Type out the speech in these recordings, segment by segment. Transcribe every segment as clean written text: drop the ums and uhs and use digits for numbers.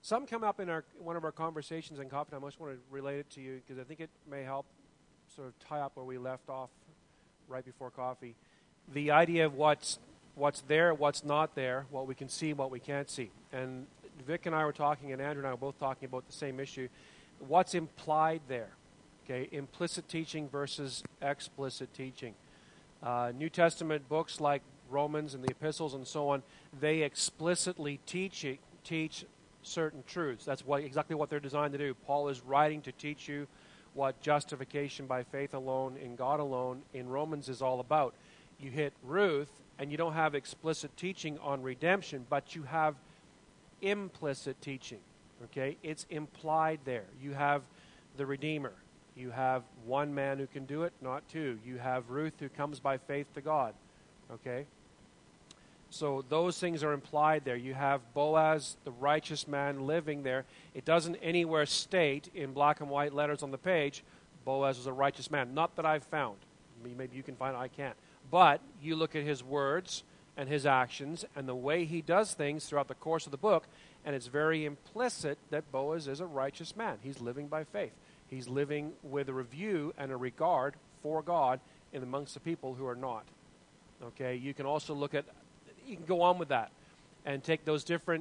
Some come up in one of our conversations in coffee time. I just want to relate it to you because I think it may help sort of tie up where we left off right before coffee. The idea of what's there, what's not there, what we can see, what we can't see. And Vic and I were talking, and Andrew and I were both talking about the same issue. What's implied there? Okay, implicit teaching versus explicit teaching. New Testament books like Romans and the epistles and so on, they explicitly teach certain truths. That's exactly what they're designed to do. Paul is writing to teach you what justification by faith alone in God alone in Romans is all about. You hit Ruth, and you don't have explicit teaching on redemption, but you have implicit teaching. Okay, it's implied there. You have the Redeemer. You have one man who can do it, not two. You have Ruth who comes by faith to God. Okay? So those things are implied there. You have Boaz, the righteous man, living there. It doesn't anywhere state in black and white letters on the page, Boaz was a righteous man. Not that I've found. Maybe you can find it, I can't. But you look at his words and his actions and the way he does things throughout the course of the book, and it's very implicit that Boaz is a righteous man. He's living by faith. He's living with a review and a regard for God in amongst the people who are not. Okay, you can also look at, you can go on with that and take those different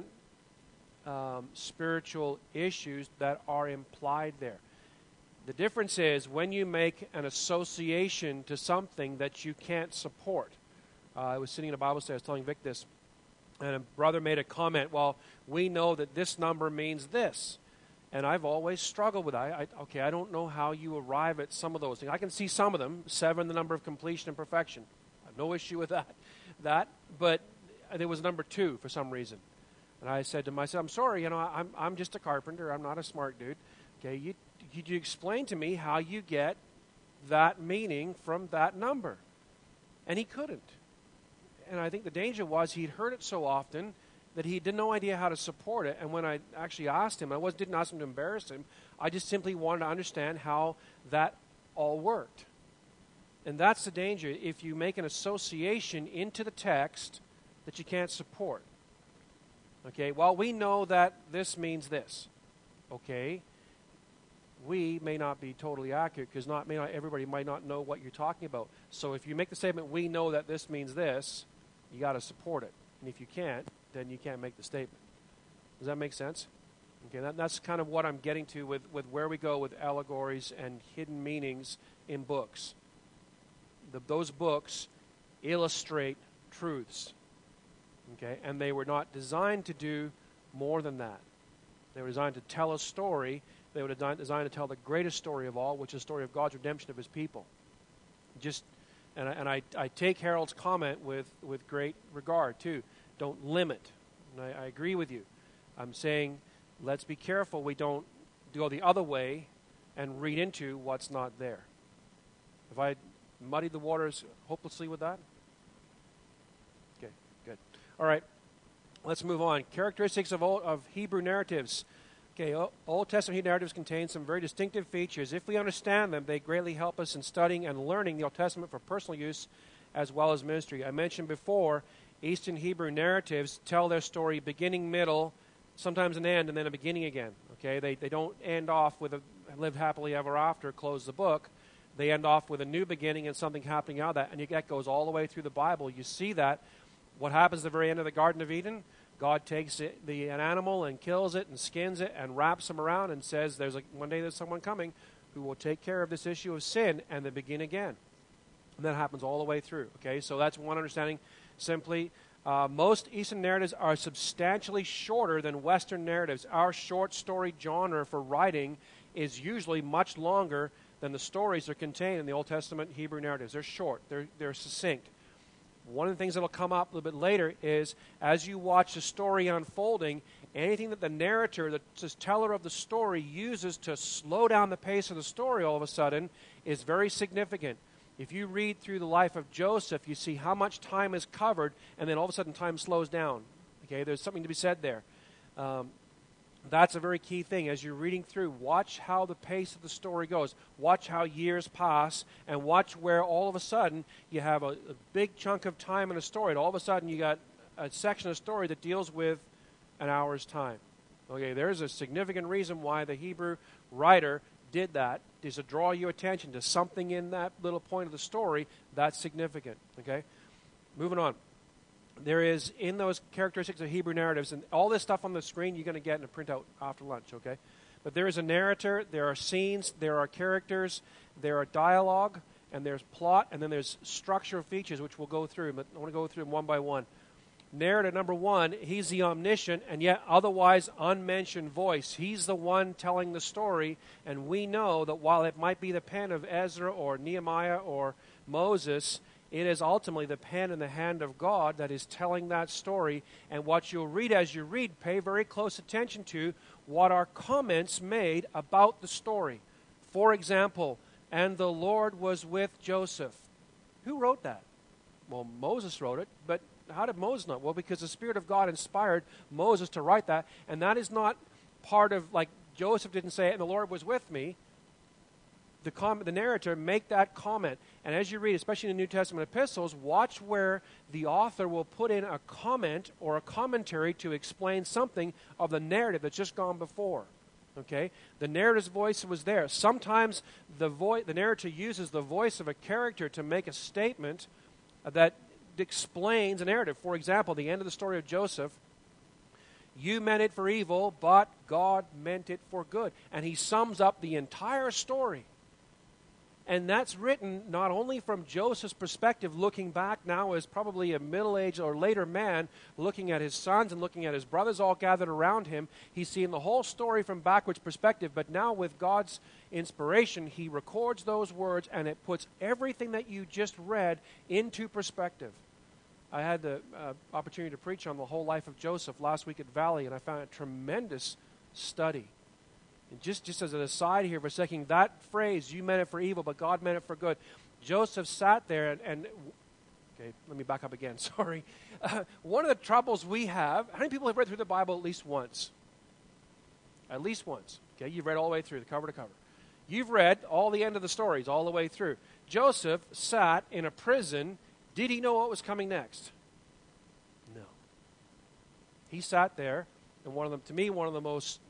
spiritual issues that are implied there. The difference is when you make an association to something that you can't support. I was sitting in a Bible study, I was telling Vic this, and a brother made a comment, well, we know that this number means this. And I've always struggled with that. I don't know how you arrive at some of those things. I can see some of them, 7, the number of completion and perfection. I have no issue with that. But there was number 2 for some reason. And I said to myself, I'm sorry, I'm just a carpenter. I'm not a smart dude. Okay, could you explain to me how you get that meaning from that number? And he couldn't. And I think the danger was he'd heard it so often that he had no idea how to support it. And when I actually asked him, didn't ask him to embarrass him, I just simply wanted to understand how that all worked. And that's the danger if you make an association into the text that you can't support. Okay, well, we know that this means this. Okay, we may not be totally accurate because everybody might not know what you're talking about. So if you make the statement, we know that this means this, you got to support it. And if you can't, then you can't make the statement. Does that make sense? Okay, that's kind of what I'm getting to with where we go with allegories and hidden meanings in books. Those books illustrate truths. Okay, and they were not designed to do more than that. They were designed to tell a story. They were designed to tell the greatest story of all, which is the story of God's redemption of his people. And I take Harold's comment with great regard, too. Don't limit. And I agree with you. I'm saying let's be careful we don't go the other way and read into what's not there. Have I muddied the waters hopelessly with that? Okay, good. All right, let's move on. Characteristics of Hebrew narratives. Okay, Old Testament Hebrew narratives contain some very distinctive features. If we understand them, they greatly help us in studying and learning the Old Testament for personal use as well as ministry. I mentioned before, Eastern Hebrew narratives tell their story beginning, middle, sometimes an end, and then a beginning again. Okay, they don't end off with a live happily ever after, close the book. They end off with a new beginning and something happening out of that, and that goes all the way through the Bible. You see that. What happens at the very end of the Garden of Eden? God takes an animal and kills it and skins it and wraps him around and says, one day there's someone coming who will take care of this issue of sin, and they begin again. And that happens all the way through. Okay, so that's one understanding. Simply, most Eastern narratives are substantially shorter than Western narratives. Our short story genre for writing is usually much longer than the stories that are contained in the Old Testament Hebrew narratives. They're short. They're succinct. One of the things that will come up a little bit later is as you watch the story unfolding, anything that the narrator, the teller of the story, uses to slow down the pace of the story all of a sudden is very significant. If you read through the life of Joseph, you see how much time is covered, and then all of a sudden time slows down. Okay, there's something to be said there. That's a very key thing. As you're reading through, watch how the pace of the story goes. Watch how years pass, and watch where all of a sudden you have a big chunk of time in a story, and all of a sudden you got a section of story that deals with an hour's time. Okay, there's a significant reason why the Hebrew writer did that, is to draw your attention to something in that little point of the story that's significant. Okay? Moving on. There is, in those characteristics of Hebrew narratives, and all this stuff on the screen you're going to get in a printout after lunch, okay? But there is a narrator, there are scenes, there are characters, there are dialogue, and there's plot, and then there's structural features, which we'll go through, but I want to go through them one by one. Narrator number one, he's the omniscient and yet otherwise unmentioned voice. He's the one telling the story, and we know that while it might be the pen of Ezra or Nehemiah or Moses, it is ultimately the pen in the hand of God that is telling that story. And what you'll read as you read, pay very close attention to what are comments made about the story. For example, and the Lord was with Joseph. Who wrote that? Well, Moses wrote it, but how did Moses know? Well, because the Spirit of God inspired Moses to write that, and that is not part of, like, Joseph didn't say, and the Lord was with me. The narrator make that comment. And as you read, especially in the New Testament epistles, watch where the author will put in a comment or a commentary to explain something of the narrative that's just gone before. Okay? The narrator's voice was there. Sometimes the narrator uses the voice of a character to make a statement that explains a narrative. For example, the end of the story of Joseph, you meant it for evil, but God meant it for good. And he sums up the entire story. And that's written not only from Joseph's perspective, looking back now as probably a middle-aged or later man, looking at his sons and looking at his brothers all gathered around him. He's seeing the whole story from backwards perspective, but now with God's inspiration, he records those words, and it puts everything that you just read into perspective. I had the opportunity to preach on the whole life of Joseph last week at Valley, and I found it a tremendous study. And just as an aside here for a second, that phrase, you meant it for evil, but God meant it for good. Joseph sat there and okay, let me back up again, sorry. One of the troubles we have, how many people have read through the Bible at least once? At least once. Okay, you've read all the way through, the cover to cover. You've read all the end of the stories, all the way through. Joseph sat in a prison. Did he know what was coming next? No. He sat there, and one of the most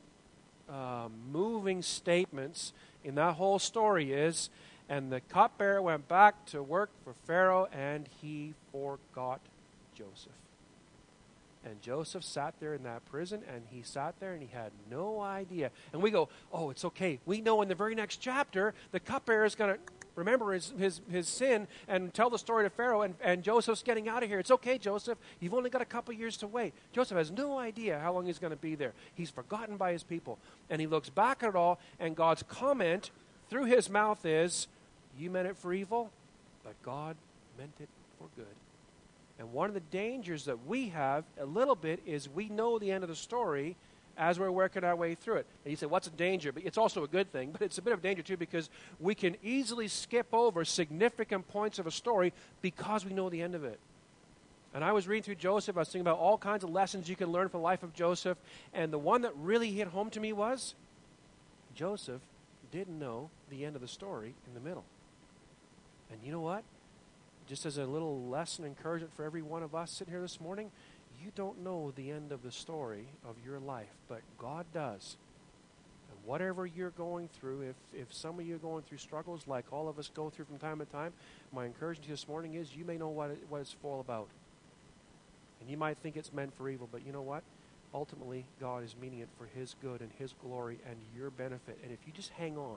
moving statements in that whole story is, and the cupbearer went back to work for Pharaoh, and he forgot Joseph. And Joseph sat there in that prison, and he sat there, and he had no idea. And we go, oh, it's okay. We know in the very next chapter, the cupbearer is going to remember his sin and tell the story to Pharaoh, and Joseph's getting out of here. It's okay, Joseph. You've only got a couple years to wait. Joseph has no idea how long he's going to be there. He's forgotten by his people. And he looks back at it all, and God's comment through his mouth is, you meant it for evil, but God meant it for good. And one of the dangers that we have a little bit is we know the end of the story as we're working our way through it. And you say, what's a danger? But it's also a good thing, but it's a bit of danger too, because we can easily skip over significant points of a story because we know the end of it. And I was reading through Joseph. I was thinking about all kinds of lessons you can learn from the life of Joseph. And the one that really hit home to me was Joseph didn't know the end of the story in the middle. And you know what? Just as a little lesson encouragement for every one of us sitting here this morning, you don't know the end of the story of your life, but God does. And whatever you're going through, if some of you are going through struggles like all of us go through from time to time, my encouragement to you this morning is you may know what it's all about. And you might think it's meant for evil, but you know what? Ultimately, God is meaning it for His good and His glory and your benefit. And if you just hang on,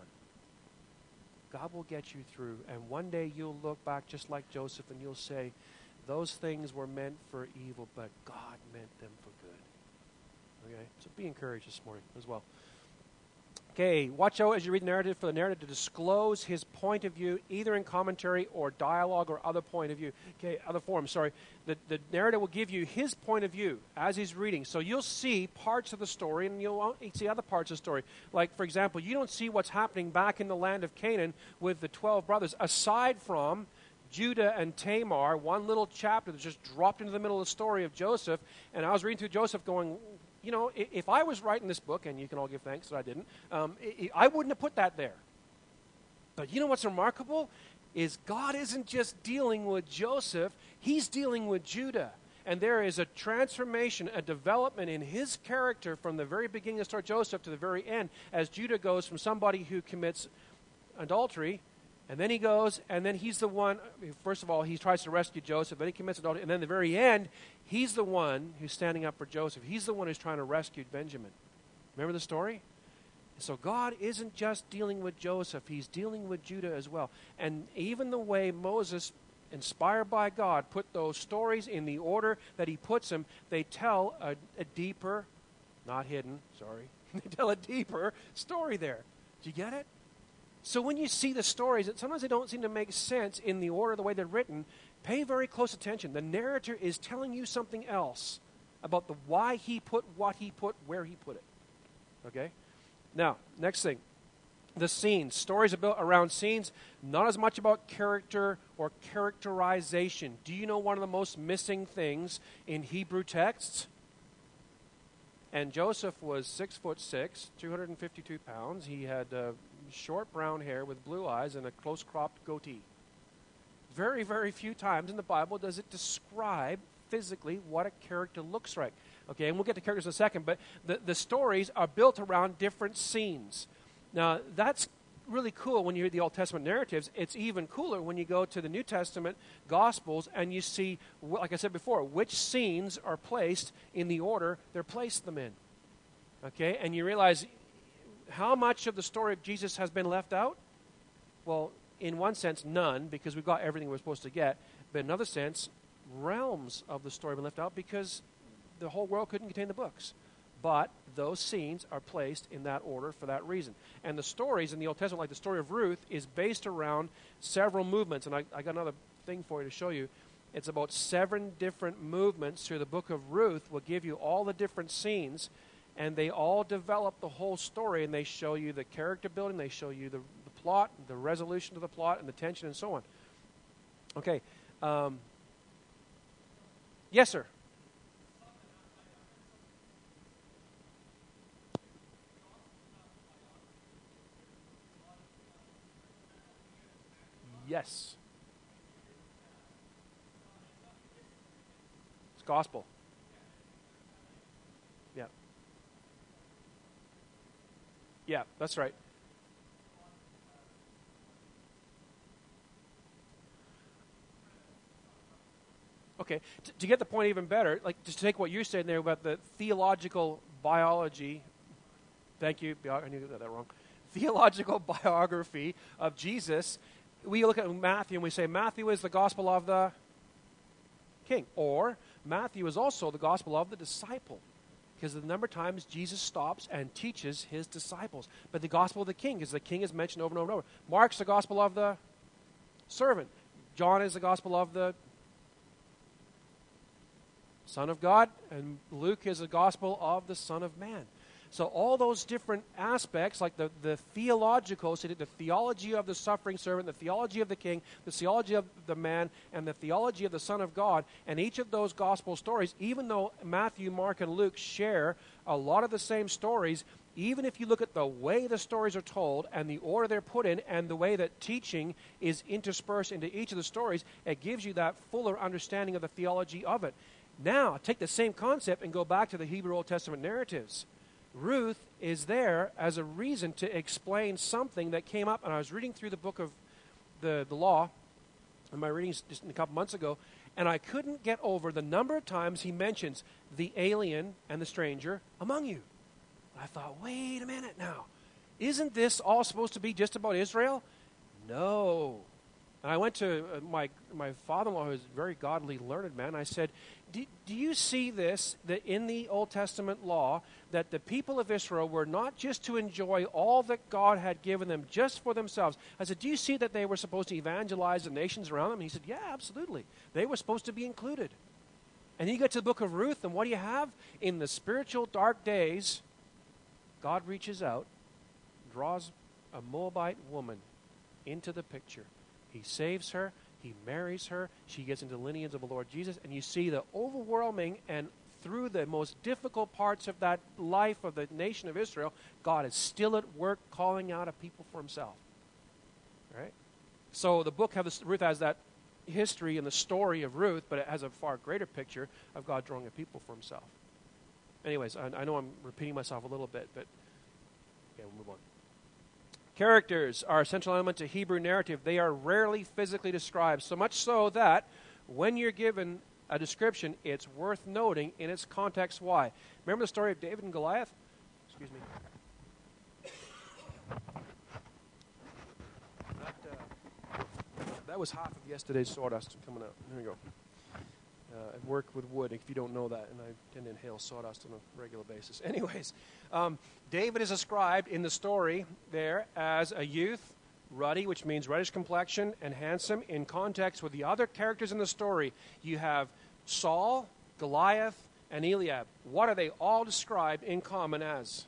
God will get you through. And one day you'll look back just like Joseph and you'll say, those things were meant for evil, but God meant them for good. Okay? So be encouraged this morning as well. Okay, watch out as you read the narrative for the narrative to disclose his point of view, either in commentary or dialogue or other point of view. Okay, other form, sorry. The narrative will give you his point of view as he's reading. So you'll see parts of the story and you'll see other parts of the story. Like, for example, you don't see what's happening back in the land of Canaan with the 12 brothers, aside from Judah and Tamar, one little chapter that just dropped into the middle of the story of Joseph. And I was reading through Joseph going, you know, if I was writing this book, and you can all give thanks that I didn't, I wouldn't have put that there. But you know what's remarkable is God isn't just dealing with Joseph, He's dealing with Judah. And there is a transformation, a development in his character from the very beginning of the story of Joseph to the very end, as Judah goes from somebody who commits adultery, and then he goes, and then he's the one, first of all, he tries to rescue Joseph, then he commits adultery, and then at the very end, he's the one who's standing up for Joseph. He's the one who's trying to rescue Benjamin. Remember the story? So God isn't just dealing with Joseph, he's dealing with Judah as well. And even the way Moses, inspired by God, put those stories in the order that he puts them, they tell a deeper, not hidden, sorry, they tell a deeper story there. Do you get it? So when you see the stories, sometimes they don't seem to make sense in the order, the way they're written, pay very close attention. The narrator is telling you something else about the why he put what he put, where he put it. Okay? Now, next thing. The scenes. Stories about around scenes, not as much about character or characterization. Do you know one of the most missing things in Hebrew texts? And Joseph was 6'6", 252 pounds. He had short brown hair with blue eyes and a close-cropped goatee. Very, very few times in the Bible does it describe physically what a character looks like. Okay, and we'll get to characters in a second, but the stories are built around different scenes. Now, that's really cool when you read the Old Testament narratives. It's even cooler when you go to the New Testament Gospels and you see, like I said before, which scenes are placed in the order they're placed them in. Okay, and you realize how much of the story of Jesus has been left out? Well, in one sense, none, because we've got everything we're supposed to get. But in another sense, realms of the story have been left out because the whole world couldn't contain the books. But those scenes are placed in that order for that reason. And the stories in the Old Testament, like the story of Ruth, is based around several movements. And I got another thing for you to show you. It's about 7 different movements through the book of Ruth will give you all the different scenes, and they all develop the whole story, and they show you the character building, they show you the plot, the resolution of the plot, and the tension, and so on. Okay. Yes, sir. Yes. It's gospel. Yeah. Yeah, that's right. Okay, to get the point even better, like just to take what you're saying there about the theological biology, thank you, I knew that wrong, theological biography of Jesus, we look at Matthew and we say Matthew is the gospel of the king, or Matthew is also the gospel of the disciple, because the number of times Jesus stops and teaches his disciples. But the gospel of the king, because the king is mentioned over and over and over. Mark's the gospel of the servant. John is the gospel of the Son of God, and Luke is the gospel of the Son of Man. So all those different aspects, like the theological, so the theology of the suffering servant, the theology of the king, the theology of the man, and the theology of the Son of God, and each of those gospel stories, even though Matthew, Mark, and Luke share a lot of the same stories, even if you look at the way the stories are told and the order they're put in and the way that teaching is interspersed into each of the stories, it gives you that fuller understanding of the theology of it. Now, take the same concept and go back to the Hebrew Old Testament narratives. Ruth is there as a reason to explain something that came up, and I was reading through the book of the law in my readings just a couple months ago, and I couldn't get over the number of times he mentions the alien and the stranger among you. I thought, wait a minute now. Isn't this all supposed to be just about Israel? No. And I went to my father-in-law, who's a very godly, learned man. I said, do you see this, that in the Old Testament law, that the people of Israel were not just to enjoy all that God had given them just for themselves? I said, do you see that they were supposed to evangelize the nations around them? And he said, yeah, absolutely. They were supposed to be included. And you get to the book of Ruth, and what do you have? In the spiritual dark days, God reaches out, draws a Moabite woman into the picture. He saves her. He marries her. She gets into the lineage of the Lord Jesus. And you see the overwhelming, and through the most difficult parts of that life of the nation of Israel, God is still at work calling out a people for himself. Right? So the book, Ruth has that history and the story of Ruth, but it has a far greater picture of God drawing a people for himself. Anyways, I know I'm repeating myself a little bit, but okay, we'll move on. Characters are essential element to Hebrew narrative. They are rarely physically described, so much so that when you're given a description, it's worth noting in its context why. Remember the story of David and Goliath? Excuse me. That was half of yesterday's sawdust coming out. There we go. I work with wood, if you don't know that, and I tend to inhale sawdust on a regular basis. Anyways, David is described in the story there as a youth, ruddy, which means reddish complexion, and handsome. In context with the other characters in the story, you have Saul, Goliath, and Eliab. What are they all described in common as?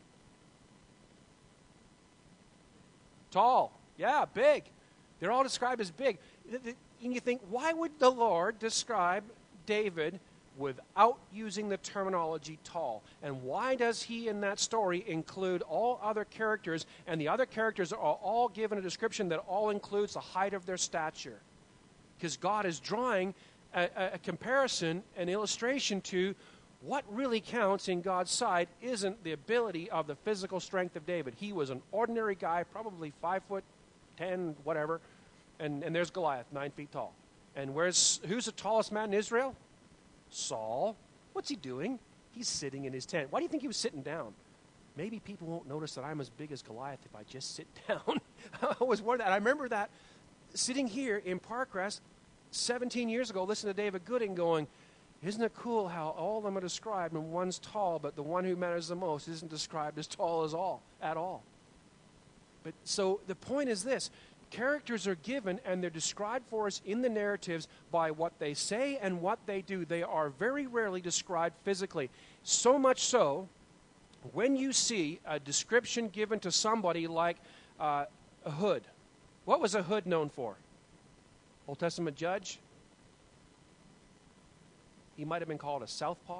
Tall. Yeah, big. They're all described as big. And you think, why would the Lord describe David without using the terminology tall? And why does he in that story include all other characters, and the other characters are all given a description that all includes the height of their stature? Because God is drawing a comparison, an illustration to what really counts in God's sight isn't the ability of the physical strength of David. He was an ordinary guy, probably 5'10", whatever, and there's Goliath, 9 feet tall. And who's the tallest man in Israel? Saul. What's he doing? He's sitting in his tent. Why do you think he was sitting down? Maybe people won't notice that I'm as big as Goliath if I just sit down. I was wondering that. I remember that sitting here in Parkrest 17 years ago, listening to David Gooding going, isn't it cool how all of them are described and one's tall, but the one who matters the most isn't described as tall at all. But so the point is this. Characters are given and they're described for us in the narratives by what they say and what they do. They are very rarely described physically. So much so, when you see a description given to somebody like Ehud, what was Ehud known for? Old Testament judge? He might have been called a southpaw.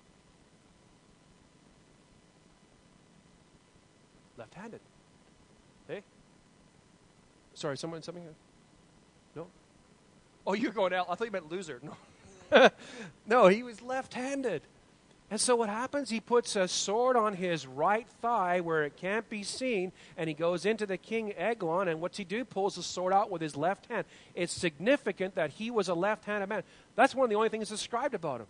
Left-handed. Hey? Sorry, something? No? Oh, you're going out. I thought you meant loser. No. No, he was left-handed. And so what happens? He puts a sword on his right thigh where it can't be seen, and he goes into the king Eglon, and what's he do? Pulls the sword out with his left hand. It's significant that he was a left-handed man. That's one of the only things described about him.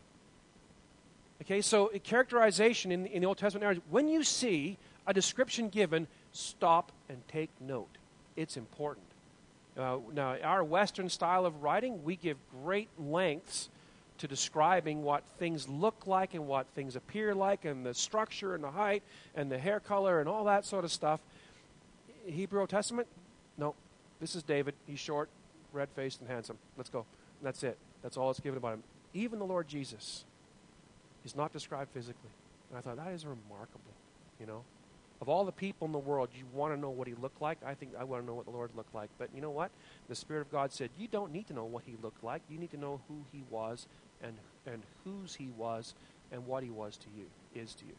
Okay, so characterization in the Old Testament narrative, when you see a description given, stop and take note. It's important. Now, our Western style of writing, we give great lengths to describing what things look like and what things appear like and the structure and the height and the hair color and all that sort of stuff. Hebrew Old Testament, no. This is David. He's short, red-faced, and handsome. Let's go. And that's it. That's all it's given about him. Even the Lord Jesus is not described physically. And I thought, that is remarkable, you know. Of all the people in the world, you want to know what he looked like. I think I want to know what the Lord looked like. But you know what? The Spirit of God said, you don't need to know what he looked like. You need to know who he was and whose he was and what he was to you, is to you.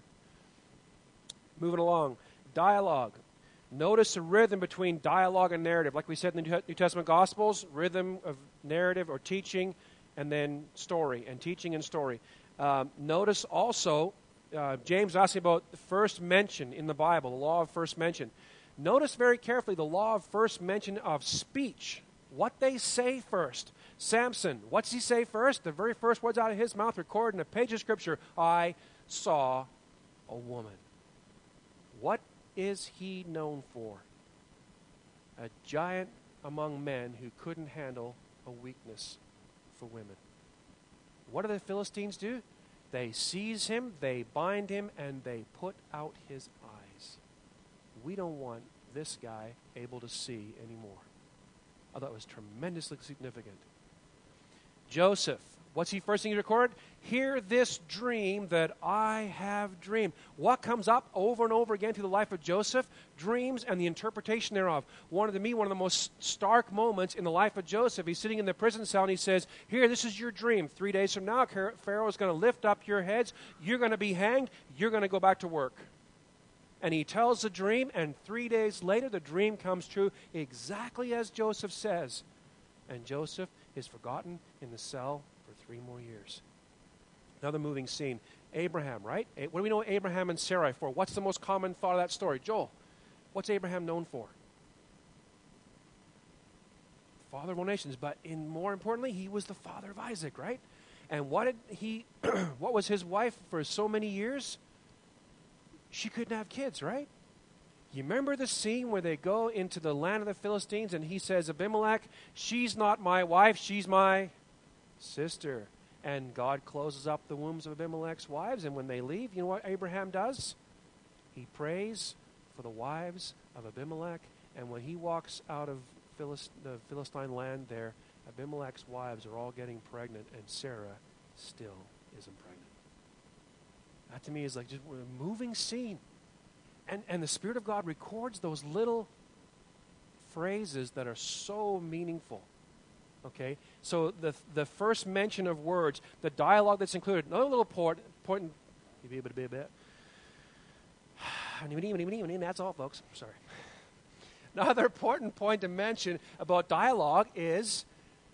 Moving along. Dialogue. Notice the rhythm between dialogue and narrative. Like we said in the New Testament Gospels, rhythm of narrative or teaching, and then story, and teaching and story. Notice also, James asking about the first mention in the Bible, the law of first mention. Notice very carefully the law of first mention of speech, what they say first. Samson, what's he say first? The very first words out of his mouth recorded in a page of Scripture, I saw a woman. What is he known for? A giant among men who couldn't handle a weakness for women. What do the Philistines do? They seize him, they bind him, and they put out his eyes. We don't want this guy able to see anymore. I thought it was tremendously significant. Joseph, what's he first thing he recorded? Hear this dream that I have dreamed. What comes up over and over again through the life of Joseph? Dreams and the interpretation thereof. One of the most stark moments in the life of Joseph. He's sitting in the prison cell and he says, here, this is your dream. 3 days from now, Pharaoh is going to lift up your heads. You're going to be hanged. You're going to go back to work. And he tells the dream, and 3 days later, the dream comes true exactly as Joseph says. And Joseph is forgotten in the cell for 3 more years. Another moving scene. Abraham, right? What do we know Abraham and Sarai for? What's the most common thought of that story? Joel, what's Abraham known for? Father of all nations, but more importantly, he was the father of Isaac, right? And what was his wife for so many years? She couldn't have kids, right? You remember the scene where they go into the land of the Philistines and he says, Abimelech, she's not my wife, she's my sister. And God closes up the wombs of Abimelech's wives, and when they leave, you know what Abraham does? He prays for the wives of Abimelech, and when he walks out of the Philistine land there, Abimelech's wives are all getting pregnant, and Sarah still isn't pregnant. That to me is like just a moving scene. And the Spirit of God records those little phrases that are so meaningful. Okay? So the first mention of words, the dialogue that's included, another little point, that's all, folks. Sorry. Another important point to mention about dialogue is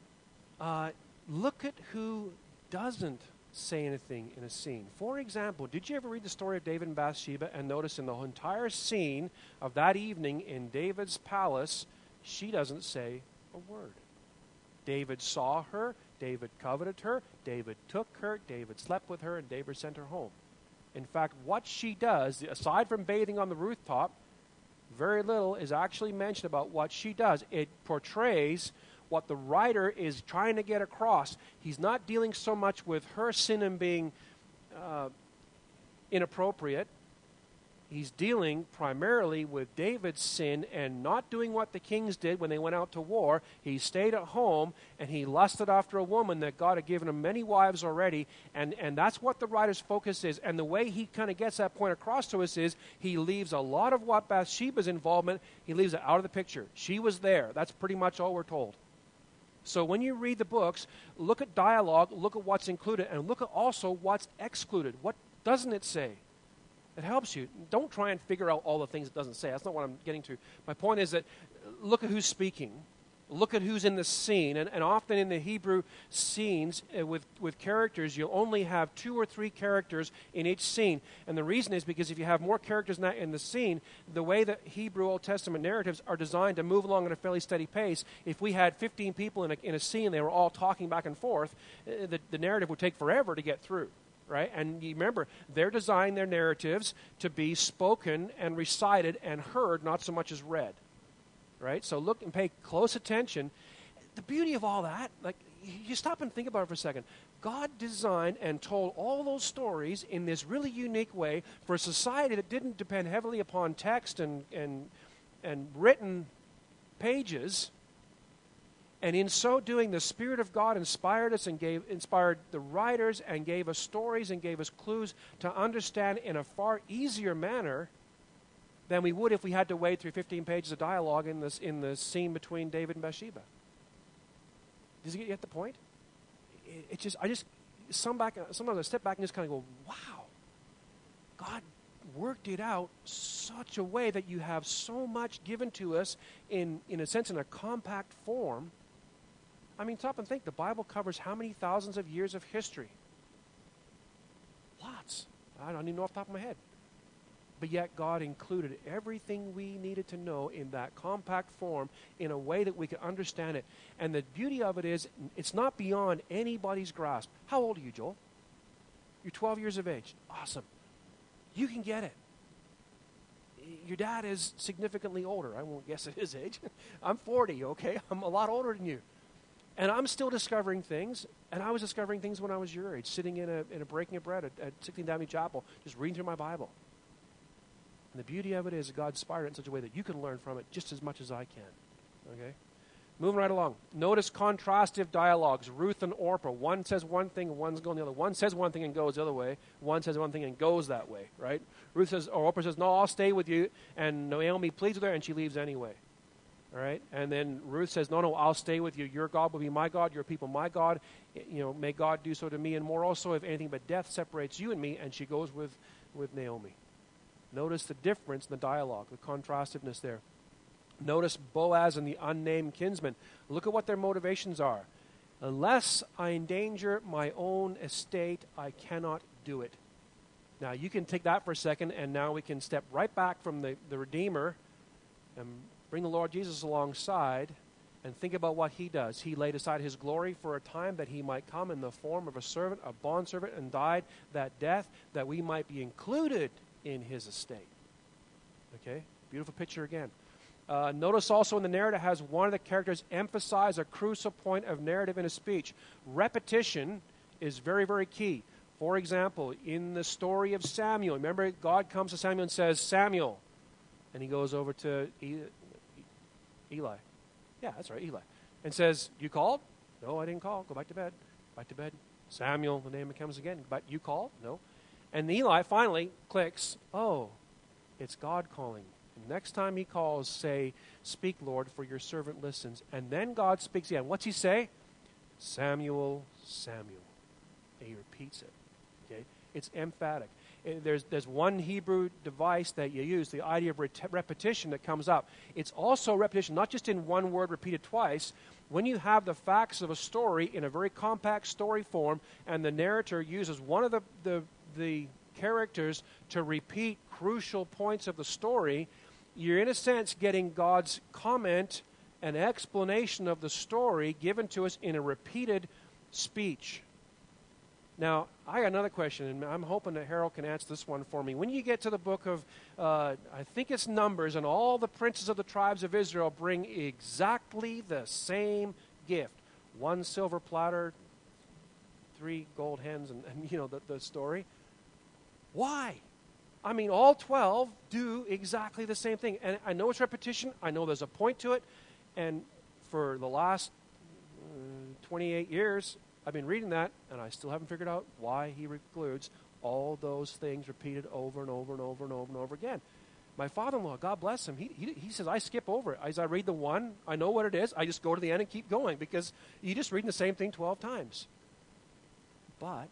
look at who doesn't say anything in a scene. For example, did you ever read the story of David and Bathsheba and notice in the entire scene of that evening in David's palace, she doesn't say a word? David saw her, David coveted her, David took her, David slept with her, and David sent her home. In fact, what she does, aside from bathing on the rooftop, very little is actually mentioned about what she does. It portrays what the writer is trying to get across. He's not dealing so much with her sin and being inappropriate. He's dealing primarily with David's sin and not doing what the kings did when they went out to war. He stayed at home and he lusted after a woman that God had given him many wives already. And that's what the writer's focus is. And the way he kind of gets that point across to us is he leaves a lot of what Bathsheba's involvement, he leaves it out of the picture. She was there. That's pretty much all we're told. So when you read the books, look at dialogue, look at what's included, and look at also what's excluded. What doesn't it say? It helps you. Don't try and figure out all the things it doesn't say. That's not what I'm getting to. My point is that look at who's speaking. Look at who's in the scene. And often in the Hebrew scenes with characters, you'll only have 2 or 3 characters in each scene. And the reason is because if you have more characters than that in the scene, the way that Hebrew Old Testament narratives are designed to move along at a fairly steady pace, if we had 15 people in a scene, they were all talking back and forth, the narrative would take forever to get through. Right? And you remember, they're designing their narratives to be spoken and recited and heard, not so much as read. Right? So look and pay close attention. The beauty of all that, like, you stop and think about it for a second. God designed and told all those stories in this really unique way for a society that didn't depend heavily upon text and written pages. And in so doing, the Spirit of God inspired us and inspired the writers and gave us stories and gave us clues to understand in a far easier manner than we would if we had to wade through 15 pages of dialogue in the scene between David and Bathsheba. Does it get the point? Sometimes I step back and just kind of go, wow, God worked it out such a way that you have so much given to us in a sense, in a compact form. I mean, stop and think. The Bible covers how many thousands of years of history? Lots. I don't even know off the top of my head. But yet God included everything we needed to know in that compact form in a way that we could understand it. And the beauty of it is, it's not beyond anybody's grasp. How old are you, Joel? You're 12 years of age. Awesome. You can get it. Your dad is significantly older. I won't guess at his age. I'm 40, okay? I'm a lot older than you. And I'm still discovering things, and I was discovering things when I was your age, sitting in a breaking of bread at 16th Avenue Chapel, just reading through my Bible. And the beauty of it is God inspired it in such a way that you can learn from it just as much as I can. Okay? Moving right along. Notice contrastive dialogues. Ruth and Orpah. One says one thing and one's going the other. One says one thing and goes the other way. One says one thing and goes that way, right? Orpah says, no, I'll stay with you. And Naomi pleads with her and she leaves anyway. All right? And then Ruth says, no, I'll stay with you. Your God will be my God, your people my God. You know, may God do so to me and more also if anything but death separates you and me. And she goes with Naomi. Notice the difference in the dialogue, the contrastiveness there. Notice Boaz and the unnamed kinsman. Look at what their motivations are. Unless I endanger my own estate, I cannot do it. Now, you can take that for a second, and now we can step right back from the Redeemer and bring the Lord Jesus alongside and think about what he does. He laid aside his glory for a time that he might come in the form of a servant, a bondservant, and died that death that we might be included in his estate. Okay? Beautiful picture again. Notice also in the narrative has one of the characters emphasize a crucial point of narrative in a speech. Repetition is very, very key. For example, in the story of Samuel, remember God comes to Samuel and says, Samuel. And he goes over to Eli. Yeah, that's right, Eli. And says, you called? No, I didn't call. Go back to bed. Back to bed. Samuel, the name comes again. But you called? No. And Eli finally clicks, oh, it's God calling. And next time he calls, say, speak, Lord, for your servant listens. And then God speaks again. What's he say? Samuel, Samuel. And he repeats it. Okay? It's emphatic. There's one Hebrew device that you use, the idea of repetition that comes up. It's also repetition, not just in one word repeated twice. When you have the facts of a story in a very compact story form, and the narrator uses one of the characters to repeat crucial points of the story, you're in a sense getting God's comment and explanation of the story given to us in a repeated speech. Now, I got another question, and I'm hoping that Harold can answer this one for me. When you get to the book of, I think it's Numbers, and all the princes of the tribes of Israel bring exactly the same gift. 1 silver platter, 3 gold hens, and you know, the story. Why? I mean, all 12 do exactly the same thing. And I know it's repetition. I know there's a point to it. And for the last 28 years, I've been reading that, and I still haven't figured out why he includes all those things repeated over and over and over and over and over again. My father-in-law, God bless him, he says, I skip over it. As I read the one, I know what it is. I just go to the end and keep going because you're just reading the same thing 12 times. But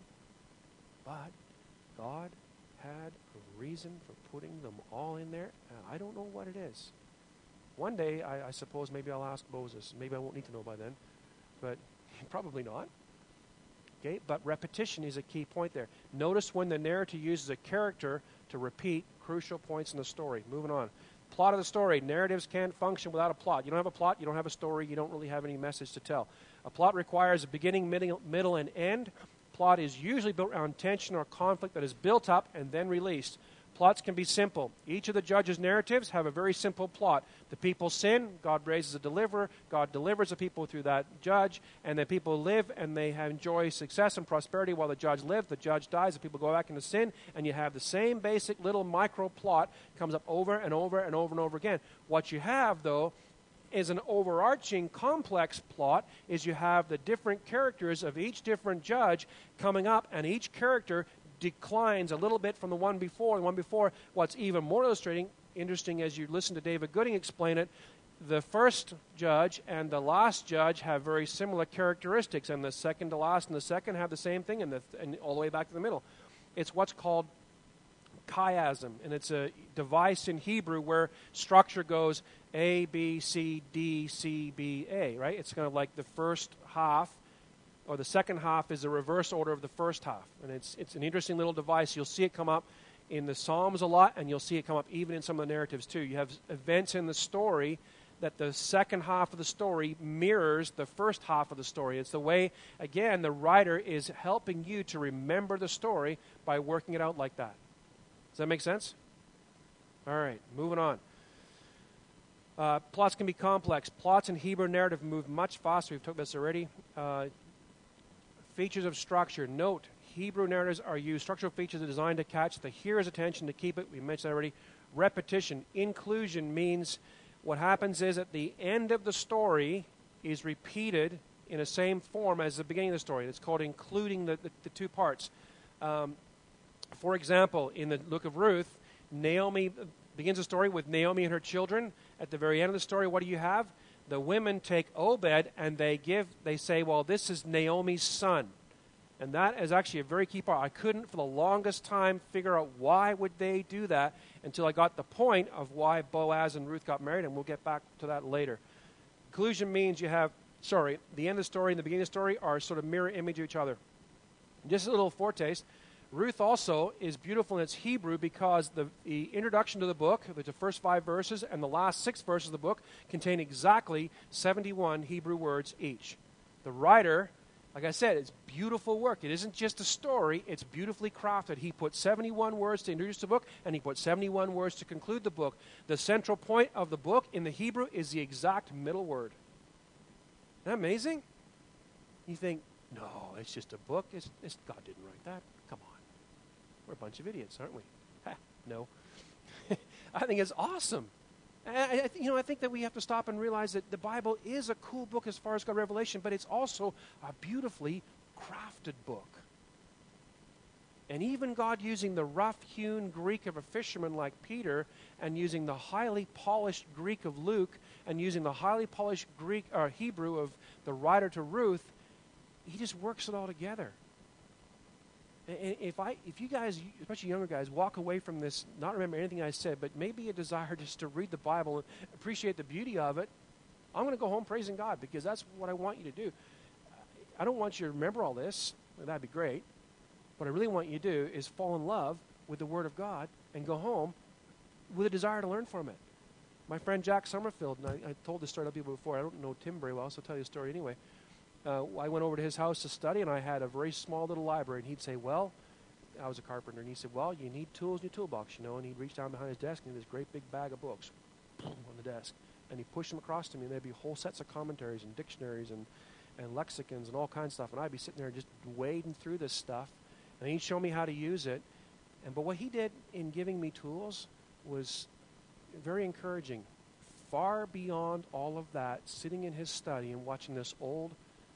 God had a reason for putting them all in there, and I don't know what it is. One day, I suppose maybe I'll ask Moses. Maybe I won't need to know by then, but probably not. Okay, but repetition is a key point there. Notice when the narrator uses a character to repeat crucial points in the story. Moving on. Plot of the story. Narratives can't function without a plot. You don't have a plot, you don't have a story, you don't really have any message to tell. A plot requires a beginning, middle, and end. Plot is usually built around tension or conflict that is built up and then released. Plots can be simple. Each of the judges' narratives have a very simple plot. The people sin, God raises a deliverer, God delivers the people through that judge, and the people live and they enjoy success and prosperity while the judge lives. The judge dies, the people go back into sin, and you have the same basic little micro plot comes up over and over and over and over again. What you have, though, is an overarching complex plot, is you have the different characters of each different judge coming up, and each character declines a little bit from the one before. What's even more interesting as you listen to David Gooding explain it, the first judge and the last judge have very similar characteristics, and the second to last and the second have the same thing, and all the way back to the middle. It's what's called chiasm, and it's a device in Hebrew where structure goes A, B, C, D, C, B, A, right? It's kind of like the first half, or the second half is the reverse order of the first half. And it's an interesting little device. You'll see it come up in the Psalms a lot, and you'll see it come up even in some of the narratives too. You have events in the story that the second half of the story mirrors the first half of the story. It's the way, again, the writer is helping you to remember the story by working it out like that. Does that make sense? All right, moving on. Plots can be complex. Plots in Hebrew narrative move much faster. We've talked about this already. Features of structure. Note, Hebrew narratives are used. Structural features are designed to catch the hearer's attention, to keep it. We mentioned that already. Repetition. Inclusion means what happens is at the end of the story is repeated in the same form as the beginning of the story. It's called including the two parts. For example, in the book of Ruth, Naomi begins the story with Naomi and her children. At the very end of the story, what do you have? The women take Obed and they say, well, this is Naomi's son. And that is actually a very key part. I couldn't for the longest time figure out why would they do that until I got the point of why Boaz and Ruth got married, and we'll get back to that later. Inclusion means you have the end of the story and the beginning of the story are sort of mirror image of each other. Just a little foretaste. Ruth also is beautiful in its Hebrew because the introduction to the book, the first 5 verses, and the last 6 verses of the book contain exactly 71 Hebrew words each. The writer, like I said, it's beautiful work. It isn't just a story, it's beautifully crafted. He put 71 words to introduce the book, and he put 71 words to conclude the book. The central point of the book in the Hebrew is the exact middle word. Isn't that amazing? You think, no, it's just a book. God didn't write that. Come on. We're a bunch of idiots, aren't we? No. I think it's awesome. I think that we have to stop and realize that the Bible is a cool book as far as God's revelation, but it's also a beautifully crafted book. And even God using the rough-hewn Greek of a fisherman like Peter, and using the highly polished Greek of Luke, and using the highly polished Hebrew of the writer to Ruth, he just works it all together. If you guys, especially younger guys, walk away from this, not remember anything I said, but maybe a desire just to read the Bible and appreciate the beauty of it, I'm going to go home praising God, because that's what I want you to do. I don't want you to remember all this. That'd be great. What I really want you to do is fall in love with the Word of God and go home with a desire to learn from it. My friend Jack Summerfield, and I told this story to people before. I don't know Tim very well, so I'll tell you the story anyway. I went over to his house to study, and I had a very small little library. And he'd say, well, I was a carpenter, and he said, well, you need tools in your toolbox, And he'd reach down behind his desk, and he had this great big bag of books on the desk. And he'd push them across to me, and there'd be whole sets of commentaries and dictionaries and lexicons and all kinds of stuff. And I'd be sitting there just wading through this stuff, and he'd show me how to use it. But what he did in giving me tools was very encouraging. Far beyond all of that, sitting in his study and watching this older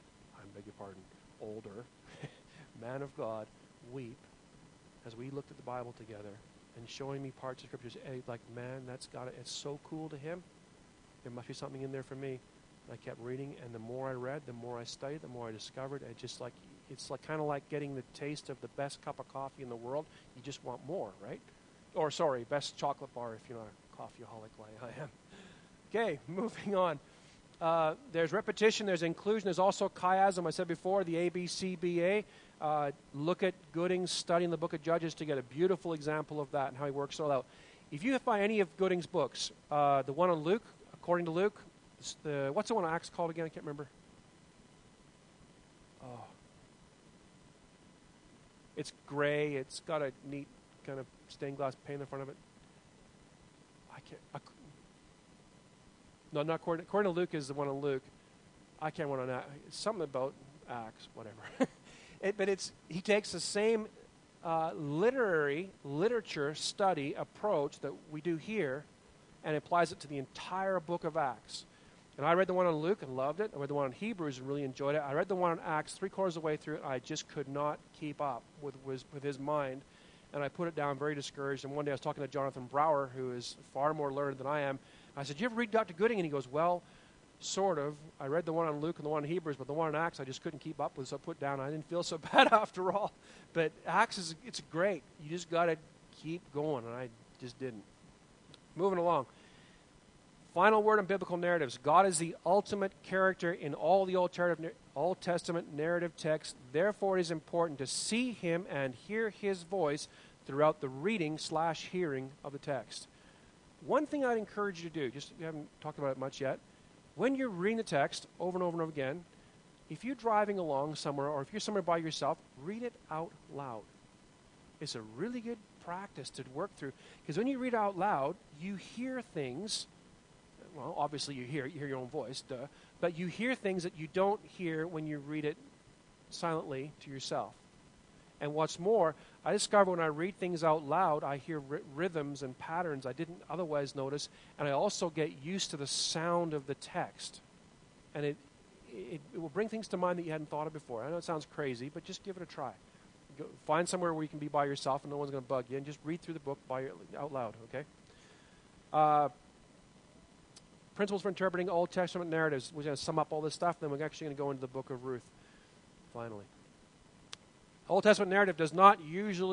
man of God weep as we looked at the Bible together and showing me parts of scriptures. Like, man, it's so cool to him. There must be something in there for me. I kept reading, and the more I read, the more I studied, the more I discovered. It's kind of like getting the taste of the best cup of coffee in the world. You just want more, right? Or, best chocolate bar if you're not a coffeeaholic like I am. Okay, moving on. There's repetition, there's inclusion, there's also chiasm. I said before, the ABCBA. Look at Gooding's studying the book of Judges to get a beautiful example of that and how he works it all out. If you find any of Gooding's books, the one on Luke, according to Luke, what's the one on Acts called again? I can't remember. Oh. It's gray. It's got a neat kind of stained glass pane in front of it. No, not according to Luke is the one on Luke. I can't remember on that. Something about Acts, whatever. He takes the same literature study approach that we do here and applies it to the entire book of Acts. And I read the one on Luke and loved it. I read the one on Hebrews and really enjoyed it. I read the one on Acts 3/4 of the way through. I just could not keep up with his mind. And I put it down very discouraged. And one day I was talking to Jonathan Brower, who is far more learned than I am. I said, "Do you ever read Dr. Gooding?" And he goes, "Well, sort of. I read the one on Luke and the one on Hebrews, but the one on Acts I just couldn't keep up with, so I put down. I didn't feel so bad after all." But Acts it's great. You just got to keep going, and I just didn't. Moving along. Final word on biblical narratives. God is the ultimate character in all the Old Testament narrative texts. Therefore, it is important to see him and hear his voice throughout the reading/hearing of the text. One thing I'd encourage you to do, we haven't talked about it much yet, when you're reading the text over and over and over again, if you're driving along somewhere or if you're somewhere by yourself, read it out loud. It's a really good practice to work through, because when you read out loud, you hear things. Well, obviously you hear your own voice, but you hear things that you don't hear when you read it silently to yourself. And what's more, I discover when I read things out loud, I hear rhythms and patterns I didn't otherwise notice, and I also get used to the sound of the text. And it will bring things to mind that you hadn't thought of before. I know it sounds crazy, but just give it a try. Find somewhere where you can be by yourself and no one's going to bug you, and just read through the book out loud, okay? Principles for interpreting Old Testament narratives. We're going to sum up all this stuff, then we're actually going to go into the book of Ruth, finally. Old Testament narrative does not usually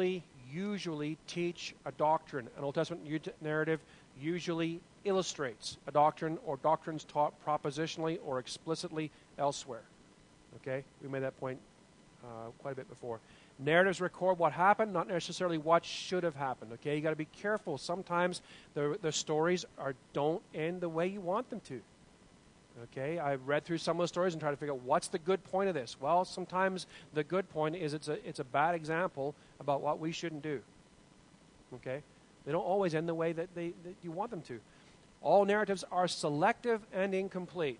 usually teach a doctrine. An Old Testament narrative usually illustrates a doctrine or doctrines taught propositionally or explicitly elsewhere. Okay? We made that point quite a bit before. Narratives record what happened, not necessarily what should have happened. Okay? You got to be careful. Sometimes the stories don't end the way you want them to. Okay, I read through some of the stories and tried to figure out what's the good point of this. Well, sometimes the good point is it's a bad example about what we shouldn't do. Okay, they don't always end the way that you want them to. All narratives are selective and incomplete.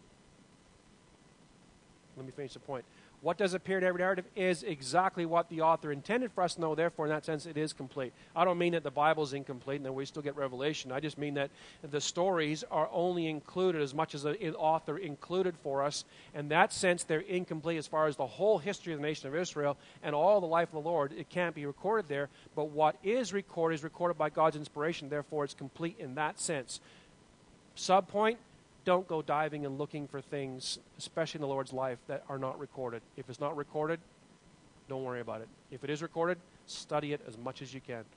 Let me finish the point. What does appear in every narrative is exactly what the author intended for us to know. Therefore, in that sense, it is complete. I don't mean that the Bible is incomplete and that we still get revelation. I just mean that the stories are only included as much as the author included for us. In that sense, they're incomplete as far as the whole history of the nation of Israel and all the life of the Lord. It can't be recorded there. But what is recorded by God's inspiration. Therefore, it's complete in that sense. Subpoint. Don't go diving and looking for things, especially in the Lord's life, that are not recorded. If it's not recorded, don't worry about it. If it is recorded, study it as much as you can.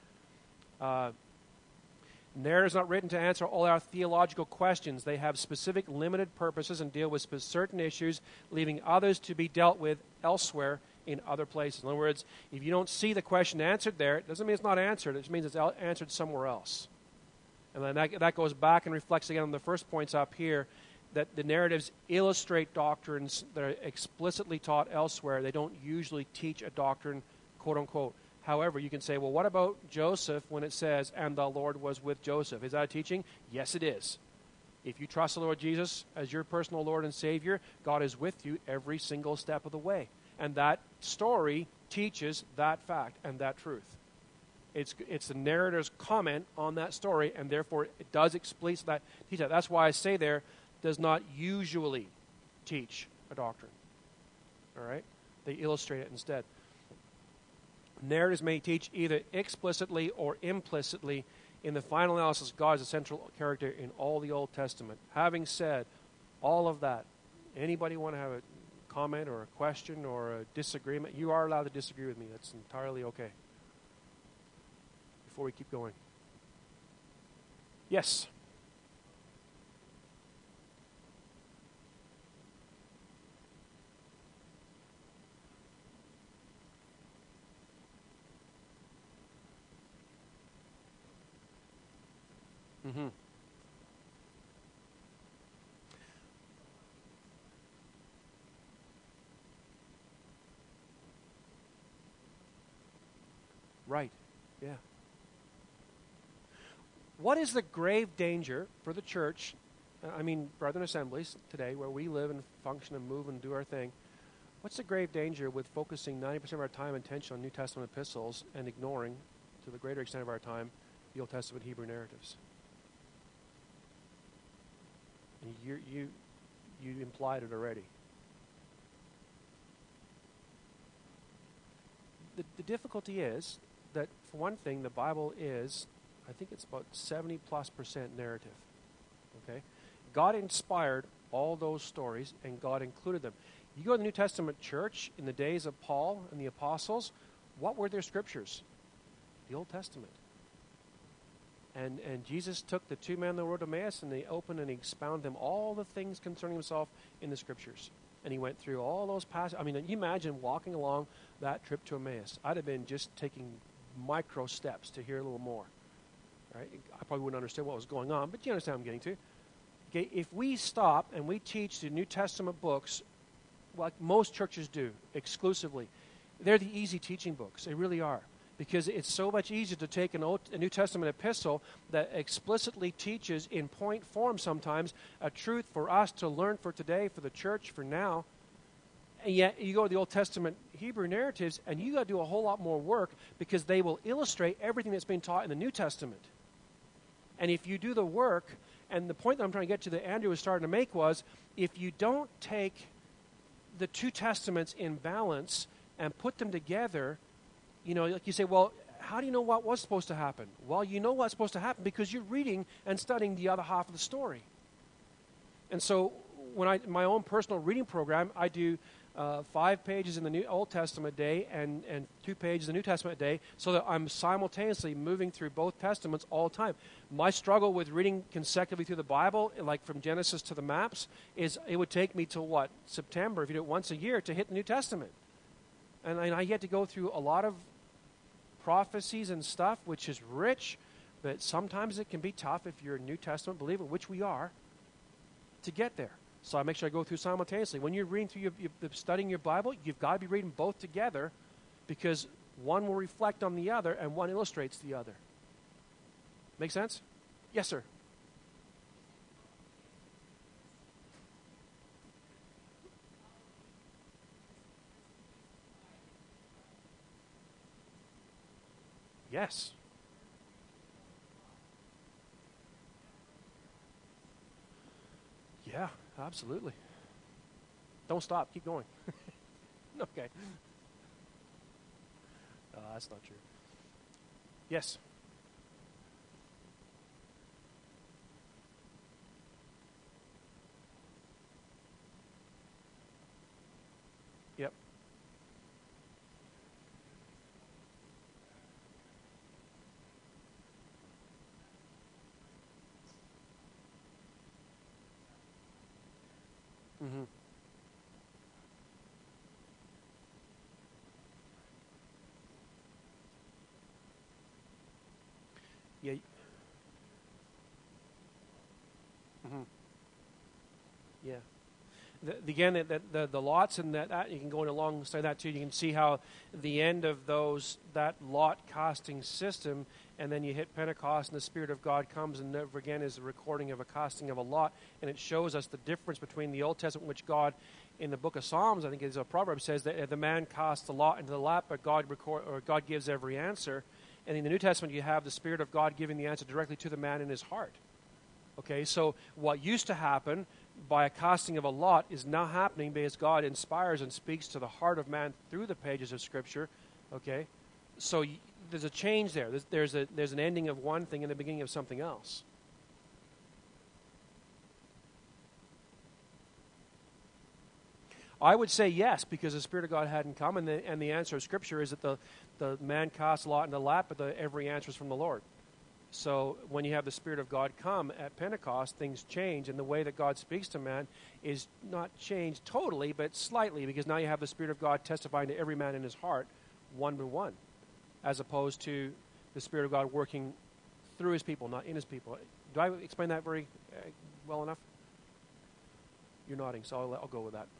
Narratives not written to answer all our theological questions. They have specific, limited purposes and deal with certain issues, leaving others to be dealt with elsewhere in other places. In other words, if you don't see the question answered there, it doesn't mean it's not answered. It just means it's answered somewhere else. And then that goes back and reflects again on the first points up here, that the narratives illustrate doctrines that are explicitly taught elsewhere. They don't usually teach a doctrine, quote unquote. However, you can say, well, what about Joseph when it says, and the Lord was with Joseph? Is that a teaching? Yes, it is. If you trust the Lord Jesus as your personal Lord and Savior, God is with you every single step of the way. And that story teaches that fact and that truth. It's the narrator's comment on that story, and therefore it does explicit that teach that. That's why I say there, does not usually teach a doctrine. All right? They illustrate it instead. Narratives may teach either explicitly or implicitly. In the final analysis, God is a central character in all the Old Testament. Having said all of that, anybody want to have a comment or a question or a disagreement? You are allowed to disagree with me. That's entirely okay. Before we keep going. Yes? Mm-hmm. Right. Yeah. What is the grave danger for the church, Brethren Assemblies today, where we live and function and move and do our thing, what's the grave danger with focusing 90% of our time and attention on New Testament epistles and ignoring, to the greater extent of our time, the Old Testament Hebrew narratives? And you implied it already. The difficulty is that, for one thing, the Bible is, I think it's about 70+% narrative. Okay? God inspired all those stories, and God included them. You go to the New Testament church in the days of Paul and the apostles, what were their scriptures? The Old Testament. And Jesus took the two men on the road to Emmaus, and they opened and he expounded them all the things concerning himself in the scriptures. And he went through all those passages. I mean, you imagine walking along that trip to Emmaus. I'd have been just taking micro steps to hear a little more. Right? I probably wouldn't understand what was going on, but you understand what I'm getting to. Okay, if we stop and we teach the New Testament books, like most churches do, exclusively, they're the easy teaching books. They really are. Because it's so much easier to take a New Testament epistle that explicitly teaches in point form sometimes a truth for us to learn for today, for the church, for now. And yet you go to the Old Testament Hebrew narratives and you got to do a whole lot more work because they will illustrate everything that's been taught in the New Testament. And if you do the work, and the point that I'm trying to get to that Andrew was starting to make was, if you don't take the two Testaments in balance and put them together, you know, like you say, well, how do you know what was supposed to happen? Well, you know what's supposed to happen because you're reading and studying the other half of the story. And so when my own personal reading program, I do 5 pages in the New Old Testament a day and 2 pages in the New Testament a day, so that I'm simultaneously moving through both Testaments all the time. My struggle with reading consecutively through the Bible, like from Genesis to the maps, is it would take me till what, September, if you do it once a year, to hit the New Testament. And I get to go through a lot of prophecies and stuff, which is rich, but sometimes it can be tough if you're a New Testament believer, which we are, to get there. So I make sure I go through simultaneously. When you're reading through studying your Bible, you've got to be reading both together, because one will reflect on the other and one illustrates the other. Make sense? Yes, sir. Yes. Yeah, absolutely. Don't stop. Keep going. Okay. That's not true. Yes. Yep. Mm-hmm. Yeah. Mm-hmm. Yeah. Again, the lots and that you can go in alongside that too. You can see how the end of that lot casting system, and then you hit Pentecost, and the Spirit of God comes, and never again is a recording of a casting of a lot, and it shows us the difference between the Old Testament, which God, in the book of Psalms, I think it's a proverb, says that the man casts the lot into the lap, but God gives every answer, and in the New Testament you have the Spirit of God giving the answer directly to the man in his heart. Okay, so what used to happen by a casting of a lot is now happening because God inspires and speaks to the heart of man through the pages of Scripture. Okay, so there's a change there. There's an ending of one thing and the beginning of something else. I would say yes, because the Spirit of God hadn't come, and the answer of Scripture is that the man casts a lot in the lap, but every answer is from the Lord. So when you have the Spirit of God come at Pentecost, things change, and the way that God speaks to man is not changed totally, but slightly, because now you have the Spirit of God testifying to every man in his heart, one to one, as opposed to the Spirit of God working through his people, not in his people. Do I explain that very well enough? You're nodding, so I'll go with that.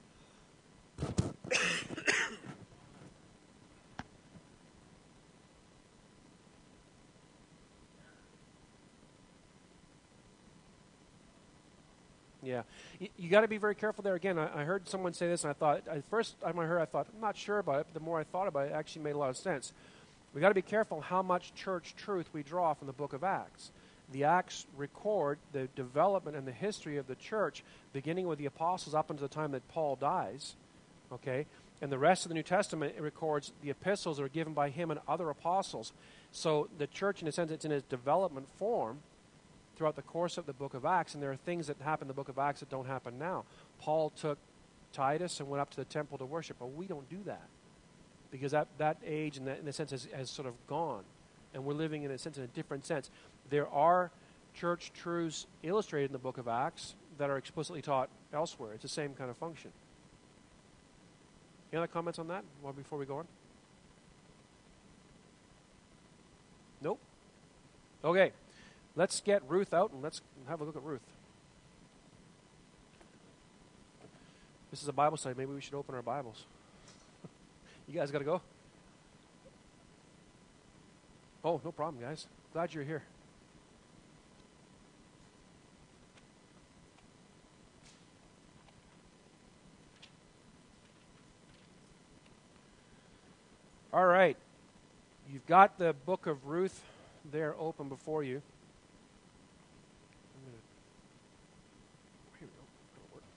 Yeah, you got to be very careful there. Again, I heard someone say this, and I thought, at first time I heard, I thought, I'm not sure about it, but the more I thought about it, it actually made a lot of sense. We got to be careful how much church truth we draw from the book of Acts. The Acts record the development and the history of the church, beginning with the apostles up until the time that Paul dies, okay? And the rest of the New Testament, it records the epistles that are given by him and other apostles. So the church, in a sense, it's in its development form throughout the course of the book of Acts, and there are things that happen in the book of Acts that don't happen now. Paul took Titus and went up to the temple to worship, but we don't do that, because that age, in a sense, has sort of gone, and we're living, in a sense, in a different sense. There are church truths illustrated in the book of Acts that are explicitly taught elsewhere. It's the same kind of function. Any other comments on that before we go on? Nope? Okay. Let's get Ruth out and let's have a look at Ruth. This is a Bible study. Maybe we should open our Bibles. You guys got to go? Oh, no problem, guys. Glad you're here. All right. You've got the book of Ruth there open before you. Here we go. That'll work.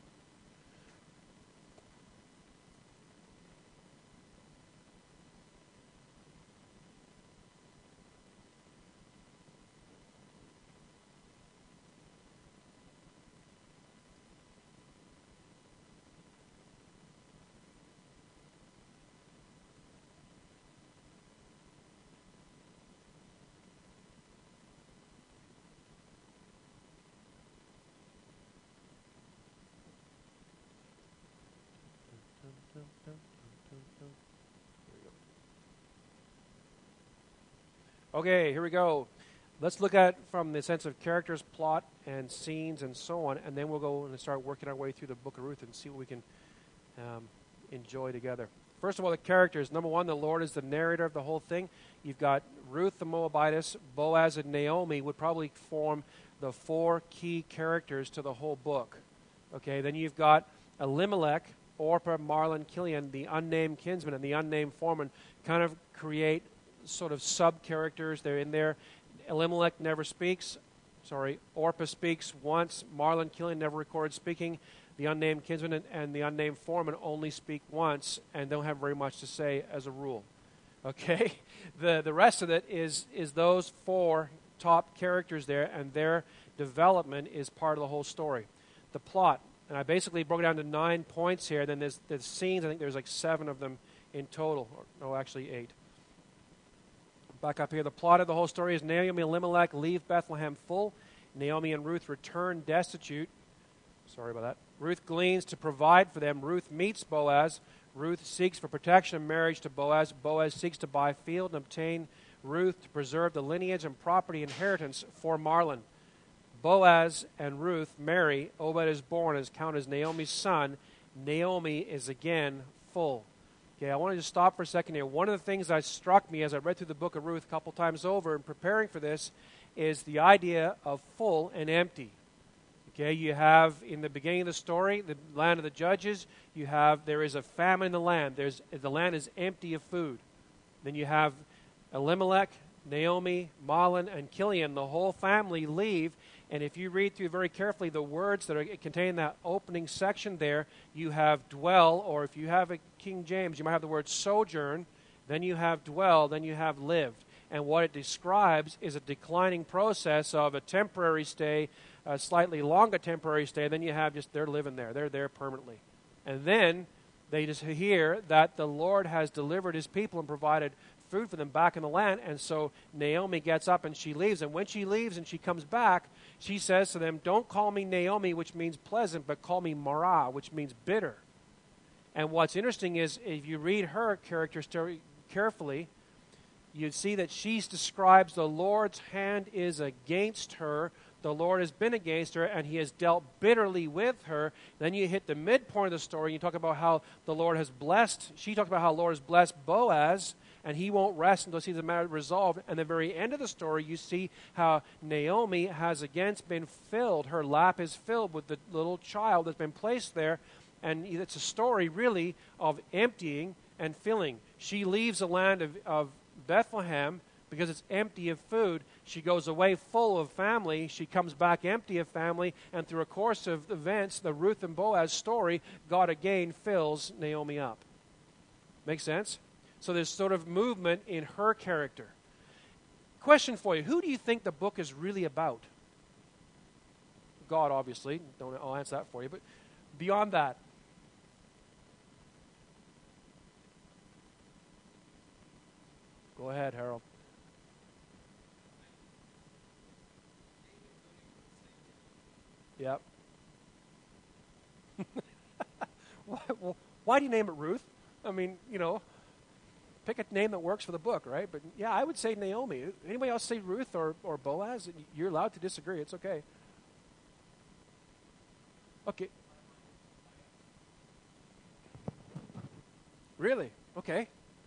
Okay, here we go. Let's look at from the sense of characters, plot, and scenes, and so on, and then we'll go and start working our way through the book of Ruth and see what we can enjoy together. First of all, the characters. Number one, the Lord is the narrator of the whole thing. You've got Ruth the Moabitess, Boaz, and Naomi would probably form the four key characters to the whole book. Okay, then you've got Elimelech, Orpah, Mahlon, Chilion, the unnamed kinsman, and the unnamed foreman kind of create sort of sub-characters. They're in there. Elimelech never speaks. Orpah speaks once. Mahlon, Chilion never records speaking. The unnamed kinsman and the unnamed foreman only speak once and don't have very much to say as a rule. Okay? The rest of it is those four top characters there, and their development is part of the whole story. The plot, and I basically broke it down to 9 points here. Then there's scenes. I think there's like 7 of them in total. No, actually 8. Back up here. The plot of the whole story is Naomi and Elimelech leave Bethlehem full. Naomi and Ruth return destitute. Sorry about that. Ruth gleans to provide for them. Ruth meets Boaz. Ruth seeks for protection and marriage to Boaz. Boaz seeks to buy field and obtain Ruth to preserve the lineage and property inheritance for Mahlon. Boaz and Ruth marry. Obed is born, is counted as Naomi's son. Naomi is again full. Okay, I want to just stop for a second here. One of the things that struck me as I read through the book of Ruth a couple times over in preparing for this is the idea of full and empty. Okay, you have in the beginning of the story, the land of the judges, there is a famine in the land. The land is empty of food. Then you have Elimelech, Naomi, Mahlon, and Chilion. The whole family leave. And if you read through very carefully the words that are contained in that opening section there, you have dwell, or if you have a King James, you might have the word sojourn. Then you have dwell, then you have lived. And what it describes is a declining process of a temporary stay, a slightly longer temporary stay. Then you have just they're living there. They're there permanently. And then they just hear that the Lord has delivered his people and provided food for them back in the land. And so Naomi gets up and she leaves. And when she leaves and she comes back, she says to them, don't call me Naomi, which means pleasant, but call me Mara, which means bitter. And what's interesting is if you read her character story carefully, you see that she describes the Lord's hand is against her. The Lord has been against her, and he has dealt bitterly with her. Then you hit the midpoint of the story, and you talk about how the Lord has blessed. She talks about how the Lord has blessed Boaz, and he won't rest until he sees the matter resolved. And the very end of the story, you see how Naomi has again been filled. Her lap is filled with the little child that's been placed there. And it's a story, really, of emptying and filling. She leaves the land of Bethlehem because it's empty of food. She goes away full of family. She comes back empty of family. And through a course of events, the Ruth and Boaz story, God again fills Naomi up. Make sense? So there's sort of movement in her character. Question for you. Who do you think the book is really about? God, obviously. I'll answer that for you. But beyond that, go ahead, Harold. Yep. Why do you name it Ruth? I mean, pick a name that works for the book, right? But yeah, I would say Naomi. Anybody else say Ruth or Boaz? You're allowed to disagree. It's okay. Okay. Really? Okay.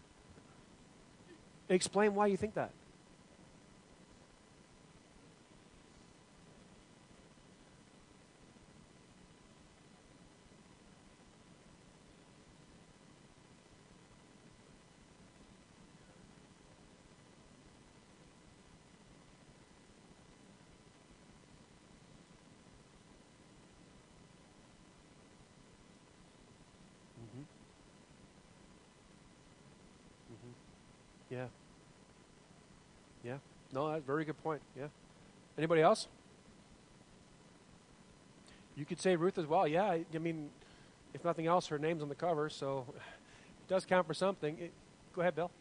Explain why you think that. Mm-hmm. Mm-hmm. Yeah. Yeah. No, that's a very good point. Yeah. Anybody else? You could say Ruth as well. Yeah. I mean, if nothing else, her name's on the cover, so it does count for something. Go ahead, Bill.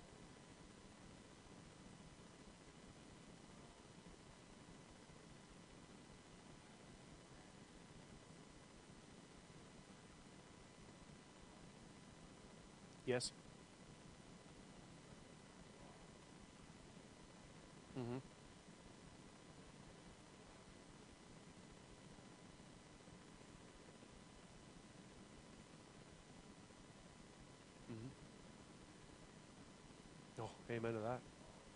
Yes. Amen to that.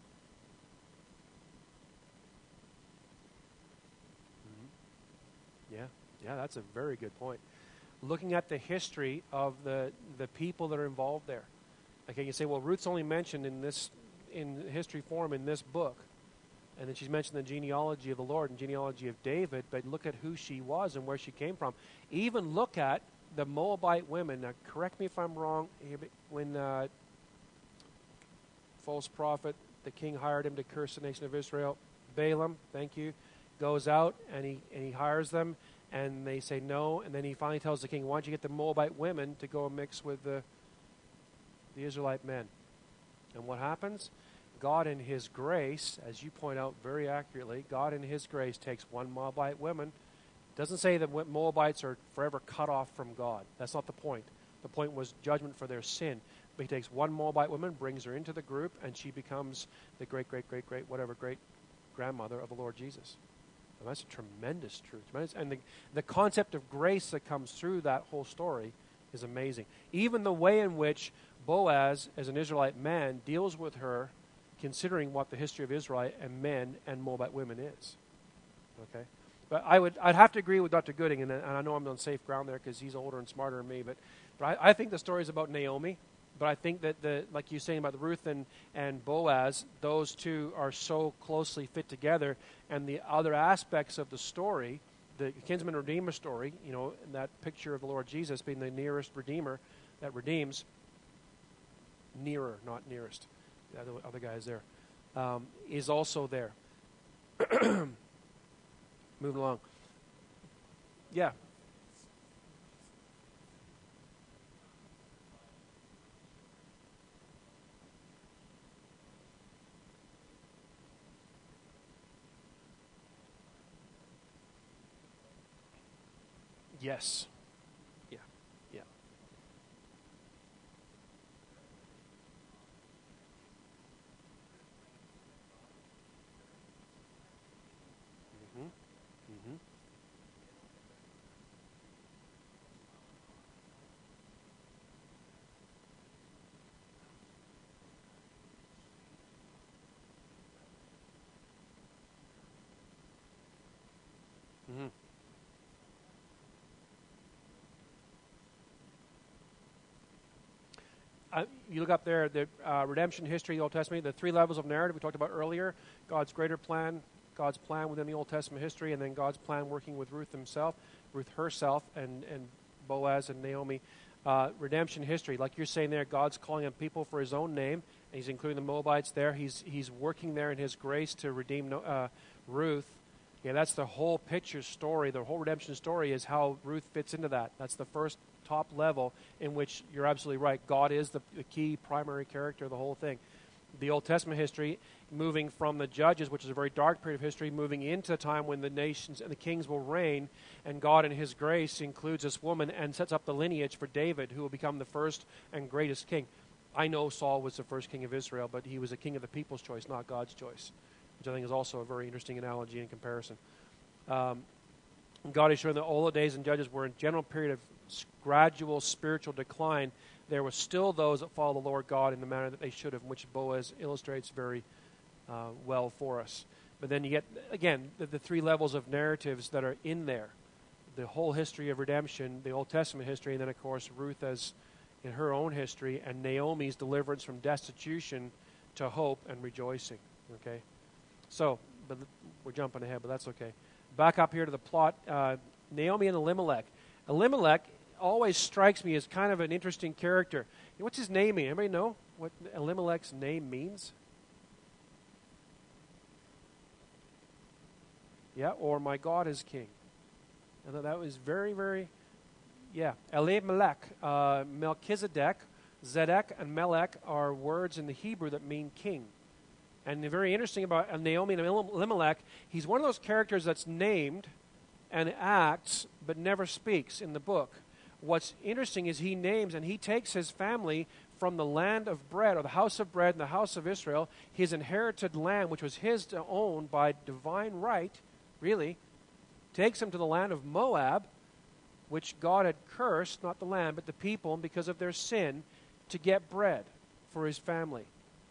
Yeah, yeah, that's a very good point. Looking at the history of the people that are involved there. Okay, you say, well, Ruth's only mentioned in history form in this book, and then she's mentioned the genealogy of the Lord and genealogy of David, but look at who she was and where she came from. Even look at the Moabite women. Now, correct me if I'm wrong, when false prophet, the king hired him to curse the nation of Israel, Balaam, thank you, goes out and he hires them, and they say no, and then he finally tells the king, why don't you get the Moabite women to go and mix with the Israelite men? And what happens? God in his grace, as you point out very accurately, God in his grace takes one Moabite woman. Doesn't say that Moabites are forever cut off from God. That's not the point. The point was judgment for their sin. But he takes one Moabite woman, brings her into the group, and she becomes the great-grandmother of the Lord Jesus. And that's a tremendous truth. And the concept of grace that comes through that whole story is amazing. Even the way in which Boaz, as an Israelite man, deals with her, considering what the history of Israelite and men and Moabite women is. Okay? But I'd have to agree with Dr. Gooding, and I know I'm on safe ground there because he's older and smarter than me, but I think the story is about Naomi. But I think that like you're saying about the Ruth and Boaz, those two are so closely fit together, and the other aspects of the story, the kinsman redeemer story, that picture of the Lord Jesus being the nearest redeemer that redeems, nearer, not nearest, the other guy is there, is also there. Moving along. Yeah. Yes. Yeah. Yeah. Mm-hmm. Mm-hmm. Mm-hmm. You look up there, the redemption history, the Old Testament, the three levels of narrative we talked about earlier, God's greater plan, God's plan within the Old Testament history, and then God's plan working with Ruth herself, and Boaz and Naomi. Redemption history, like you're saying there, God's calling on people for his own name, and he's including the Moabites there. He's working there in his grace to redeem Ruth. Yeah, that's the whole picture story. The whole redemption story is how Ruth fits into that. That's the first top level in which you're absolutely right. God is the key primary character of the whole thing. The Old Testament history, moving from the Judges, which is a very dark period of history, moving into a time when the nations and the kings will reign, and God in his grace includes this woman and sets up the lineage for David, who will become the first and greatest king. I know Saul was the first king of Israel, but he was a king of the people's choice, not God's choice, which I think is also a very interesting analogy and comparison. God is showing that all the days in Judges were in general period of gradual spiritual decline. There were still those that follow the Lord God in the manner that they should have, which Boaz illustrates very well for us. But then you get, again, the three levels of narratives that are in there. The whole history of redemption, the Old Testament history, and then, of course, Ruth as in her own history, and Naomi's deliverance from destitution to hope and rejoicing. Okay? So, but we're jumping ahead, but that's okay. Back up here to the plot. Naomi and Elimelech. Elimelech always strikes me as kind of an interesting character. What's his name mean? Anybody know what Elimelech's name means? Yeah, or my God is king. And that was very, very, Elimelech, Melchizedek, Zedek, and Melech are words in the Hebrew that mean king. And very interesting about Naomi and Elimelech, he's one of those characters that's named and acts but never speaks in the book. What's interesting is he names and he takes his family from the land of bread, or the house of bread and the house of Israel, his inherited land, which was his to own by divine right, really, takes him to the land of Moab, which God had cursed, not the land, but the people, because of their sin, to get bread for his family.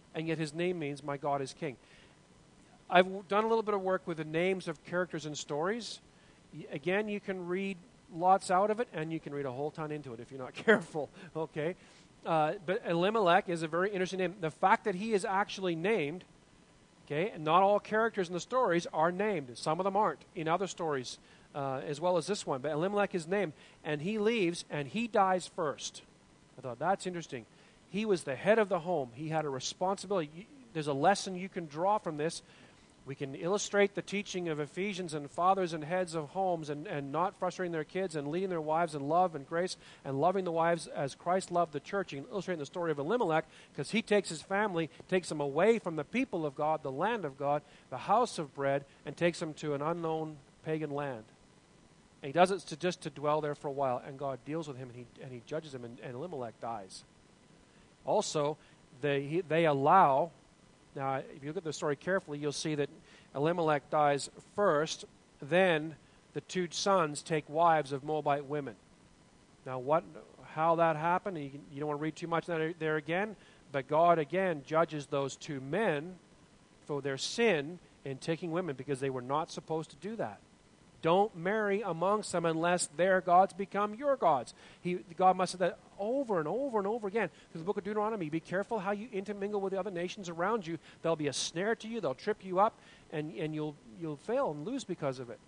and yet his name means my God is king. I've done a little bit of work with the names of characters and stories. Again, you can read lots out of it, and you can read a whole ton into it if you're not careful, okay? But Elimelech is a very interesting name. The fact that he is actually named, okay, and not all characters in the stories are named. Some of them aren't in other stories as well as this one. But Elimelech is named, and he leaves, and he dies first. I thought, that's interesting. He was the head of the home. He had a responsibility. There's a lesson you can draw from this. We can illustrate the teaching of Ephesians and fathers and heads of homes and not frustrating their kids and leading their wives in love and grace and loving the wives as Christ loved the church. You can illustrate the story of Elimelech because he takes his family, takes them away from the people of God, the land of God, the house of bread, and takes them to an unknown pagan land. And he does it just to dwell there for a while, and God deals with him and he judges him, and Elimelech dies. Also, they allow... Now, if you look at the story carefully, you'll see that Elimelech dies first, then the two sons take wives of Moabite women. Now, how that happened, you don't want to read too much there again, but God again judges those two men for their sin in taking women because they were not supposed to do that. Don't marry amongst them unless their gods become your gods. God must have said that over and over and over again. Through the book of Deuteronomy, be careful how you intermingle with the other nations around you. They'll be a snare to you. They'll trip you up, and you'll fail and lose because of it.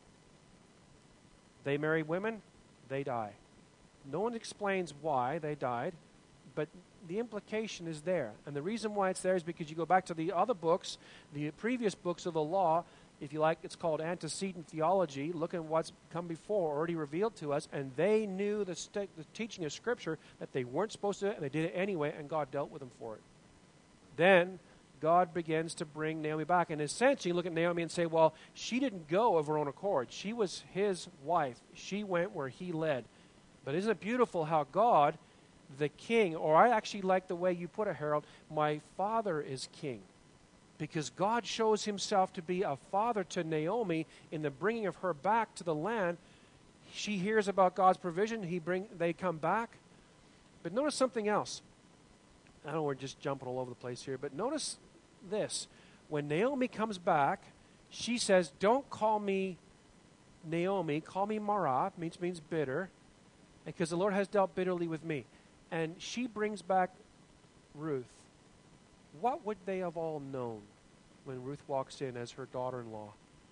They marry women, they die. No one explains why they died, but the implication is there. And the reason why it's there is because you go back to the other books, the previous books of the law. If you like, it's called antecedent theology. Look at what's come before, already revealed to us, and they knew the teaching of Scripture that they weren't supposed to do it, and they did it anyway, and God dealt with them for it. Then God begins to bring Naomi back, and essentially you look at Naomi and say, well, she didn't go of her own accord. She was his wife. She went where he led. But isn't it beautiful how God, the king, or I actually like the way you put it, Harold, my father is king. Because God shows himself to be a father to Naomi in the bringing of her back to the land. She hears about God's provision. They come back. But notice something else. I know we're just jumping all over the place here, but notice this. When Naomi comes back, she says, don't call me Naomi, call me Mara, means bitter, because the Lord has dealt bitterly with me. And she brings back Ruth. What would they have all known when Ruth walks in as her daughter-in-law?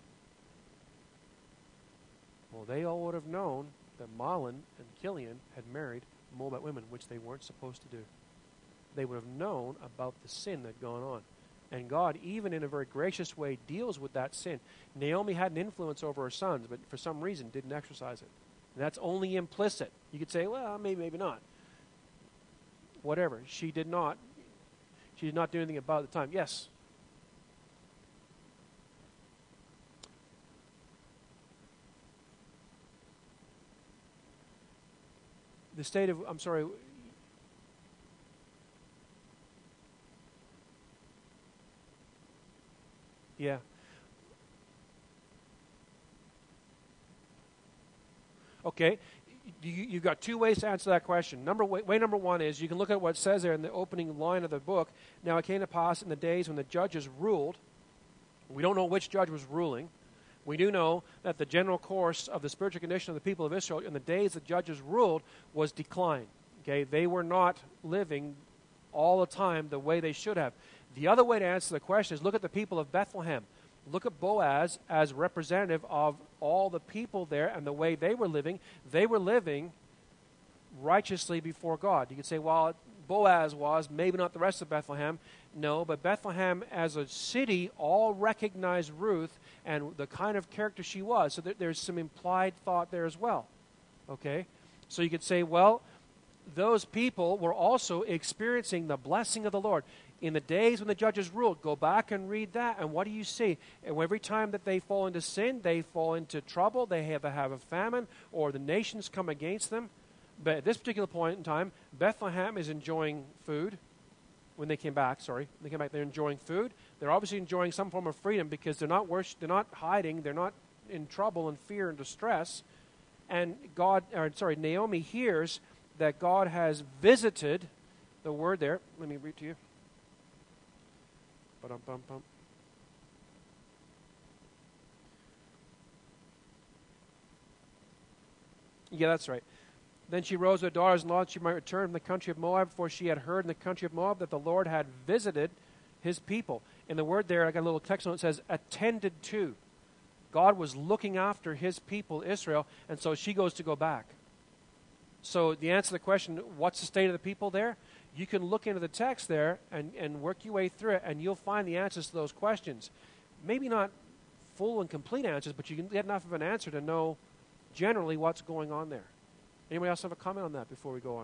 Well, they all would have known that Mahlon and Chilion had married Moabite women, which they weren't supposed to do. They would have known about the sin that had gone on. And God, even in a very gracious way, deals with that sin. Naomi had an influence over her sons, but for some reason didn't exercise it. And that's only implicit. You could say, well, maybe not. Whatever. She did not do anything about it at the time. Yes? The state of, I'm sorry. Yeah. Okay. You've got two ways to answer that question. Way number one is you can look at what it says there in the opening line of the book. Now it came to pass in the days when the judges ruled. We don't know which judge was ruling. We do know that the general course of the spiritual condition of the people of Israel in the days the judges ruled was decline. Okay, they were not living all the time the way they should have. The other way to answer the question is look at the people of Bethlehem. Look at Boaz as representative of all the people there and the way they were living. They were living righteously before God. You could say, well, Boaz was, maybe not the rest of Bethlehem. No, but Bethlehem as a city all recognized Ruth and the kind of character she was. So there's some implied thought there as well. Okay? So you could say, well, those people were also experiencing the blessing of the Lord. In the days when the judges ruled, go back and read that, and what do you see? And every time that they fall into sin, they fall into trouble, they have a famine, or the nations come against them. But at this particular point in time, Bethlehem is enjoying food. When they came back, they're enjoying food. They're obviously enjoying some form of freedom because they're not hiding, they're not in trouble and fear and distress. And Naomi hears that God has visited, the word there, let me read to you. Ba-dum-bum-bum. Yeah, that's right. Then she rose with her daughters-in-law that she might return from the country of Moab, for she had heard in the country of Moab that the Lord had visited his people. In the word there, I got a little text note that says, attended to. God was looking after his people, Israel, and so she goes to go back. So the answer to the question, what's the state of the people there? You can look into the text there and work your way through it, and you'll find the answers to those questions. Maybe not full and complete answers, but you can get enough of an answer to know generally what's going on there. Anybody else have a comment on that before we go on?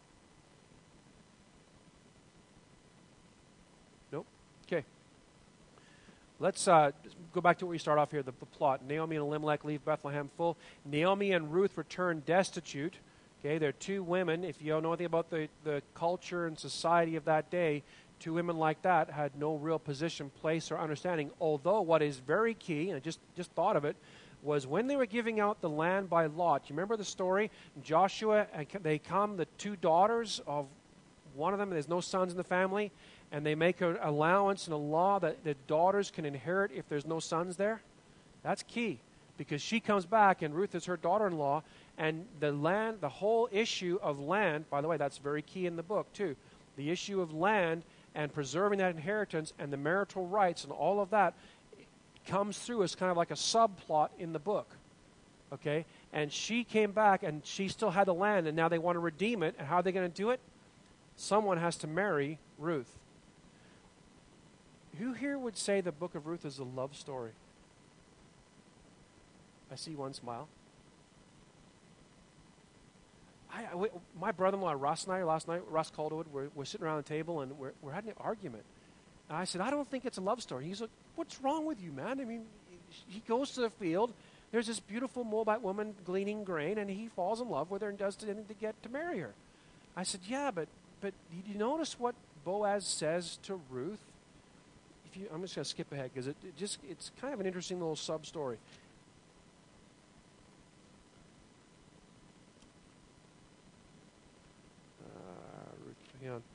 Nope? Okay. Let's go back to where we start off here, the plot. Naomi and Elimelech leave Bethlehem full. Naomi and Ruth return destitute. Okay, they're two women. If you don't know anything about the culture and society of that day, two women like that had no real position, place, or understanding. Although what is very key, and I just thought of it, was when they were giving out the land by lot. You remember the story? Joshua, they come, the two daughters of one of them, there's no sons in the family, and they make an allowance and a law that the daughters can inherit if there's no sons there. That's key, because she comes back, and Ruth is her daughter-in-law, and the land, the whole issue of land, by the way, that's very key in the book too, the issue of land and preserving that inheritance and the marital rights and all of that comes through as kind of like a subplot in the book. Okay? And she came back, and she still had the land, and now they want to redeem it. And how are they going to do it? Someone has to marry Ruth. Who here would say the book of Ruth is a love story? I see one smile. My brother-in-law Russ and I, last night, Russ Calderwood, we're sitting around the table, and we're having an argument. And I said, I don't think it's a love story. He's like, what's wrong with you, man? I mean, he goes to the field. There's this beautiful Moabite woman gleaning grain, and he falls in love with her and does anything to get to marry her. I said, yeah, but did you notice what Boaz says to Ruth? I'm just going to skip ahead because it's kind of an interesting little sub-story. Ruth, hang on.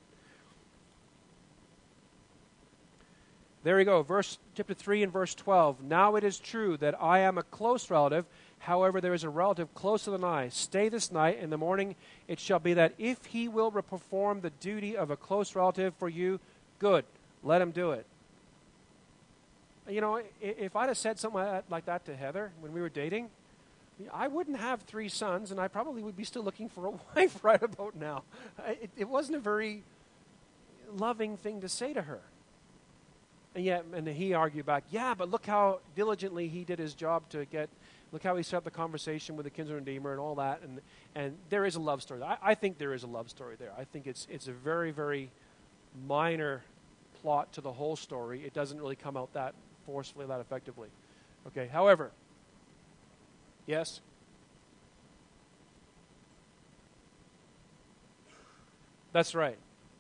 There we go, chapter 3 and verse 12. Now it is true that I am a close relative. However, there is a relative closer than I. Stay this night. In the morning it shall be that if he will perform the duty of a close relative for you, good. Let him do it. You know, if I'd have said something like that to Heather when we were dating, I wouldn't have 3 sons, and I probably would be still looking for a wife right about now. It wasn't a very loving thing to say to her. And yet, and he argued back, yeah, but look how diligently he did his job look how he set up the conversation with the kinsman redeemer and all that. And there is a love story. I think there is a love story there. I think it's a very, very minor plot to the whole story. It doesn't really come out that forcefully, that effectively. Okay, however, yes? That's right.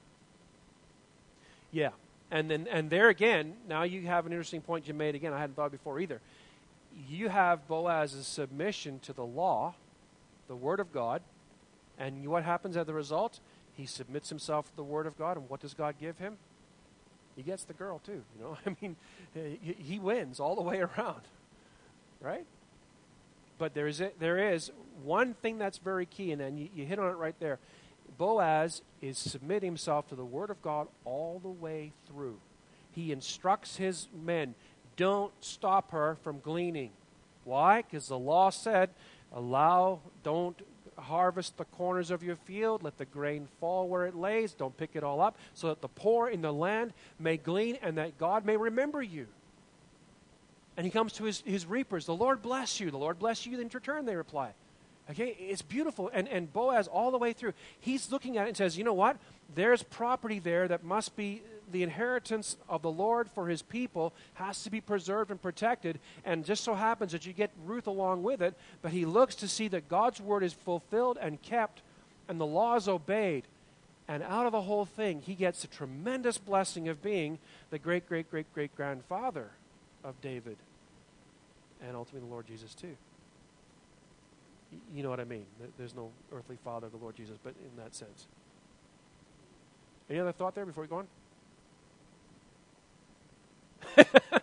Yeah. And there again, now you have an interesting point you made again. I hadn't thought before either. You have Boaz's submission to the law, the Word of God, and what happens as a result? He submits himself to the Word of God, and what does God give him? He gets the girl too. You know, I mean, he wins all the way around, right? But there is one thing that's very key, and then you hit on it right there. Boaz is submitting himself to the Word of God all the way through. He instructs his men, don't stop her from gleaning. Why? Because the law said, don't harvest the corners of your field, let the grain fall where it lays, don't pick it all up, so that the poor in the land may glean and that God may remember you. And he comes to his reapers, the Lord bless you, in return, they reply. Okay, it's beautiful. And Boaz, all the way through, he's looking at it and says, you know what? There's property there that must be the inheritance of the Lord for his people, has to be preserved and protected. And just so happens that you get Ruth along with it, but he looks to see that God's word is fulfilled and kept and the law is obeyed. And out of the whole thing, he gets the tremendous blessing of being the great-great-great-great-grandfather of David and ultimately the Lord Jesus too. You know what I mean? There's no earthly father of the Lord Jesus, but in that sense. Any other thought there before we go on?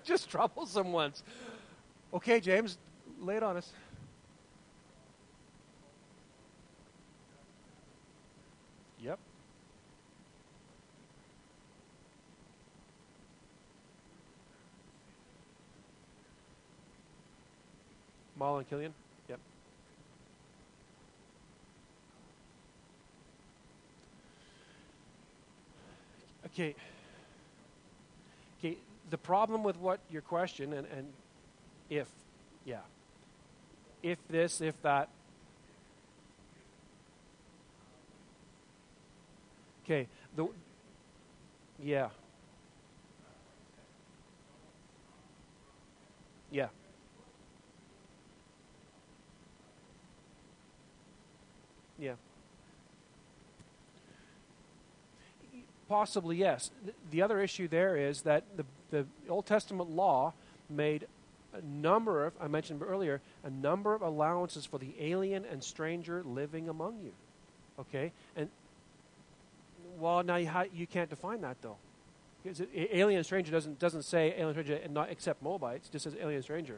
Just troublesome ones. Okay, James, lay it on us. Yep. Maul and Killian. Yep. Okay. Okay. The problem with what your question and if, yeah, if this, if that. Okay. Yeah. Yeah. Yeah. Possibly, yes. The other issue there is that the Old Testament law made a number of, I mentioned earlier, a number of allowances for the alien and stranger living among you. Okay? And, well, now you can't define that, though. Because alien and stranger doesn't say alien and stranger and not except Moabites. It just says alien and stranger.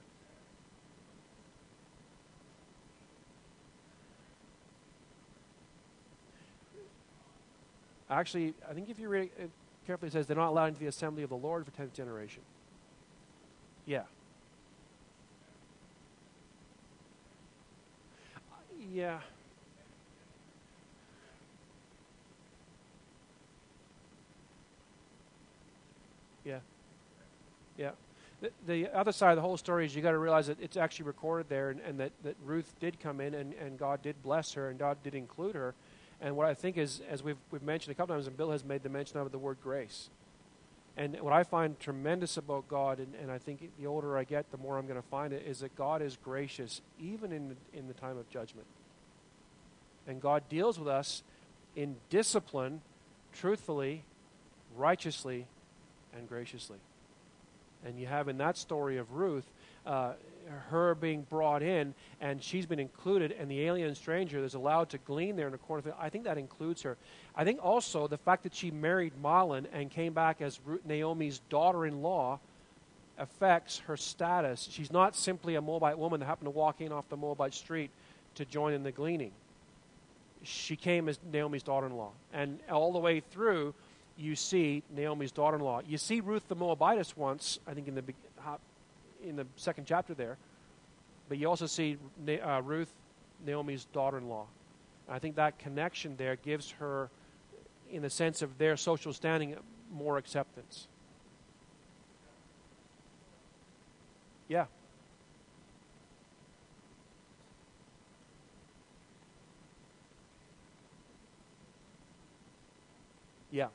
Actually, I think if you read it carefully, it says they're not allowed into the assembly of the Lord for 10th generation. Yeah. Yeah. Yeah. Yeah. The other side of the whole story is you got to realize that it's actually recorded there, and that Ruth did come in, and God did bless her, and God did include her. And what I think is, as we've mentioned a couple times, and Bill has made the mention of the word grace. And what I find tremendous about God, and I think the older I get, the more I'm going to find it, is that God is gracious even in the time of judgment. And God deals with us in discipline, truthfully, righteously, and graciously. And you have in that story of Ruth, her being brought in, and she's been included, and the alien stranger is allowed to glean there in the corner. I think that includes her. I think also the fact that she married Mahlon and came back as Naomi's daughter-in-law affects her status. She's not simply a Moabite woman that happened to walk in off the Moabite street to join in the gleaning. She came as Naomi's daughter-in-law. And all the way through, you see Naomi's daughter-in-law. You see Ruth the Moabitess once, I think in the second chapter there, but you also see Ruth, Naomi's daughter-in-law. I think that connection there gives her, in the sense of their social standing, more acceptance. Yeah. Yeah.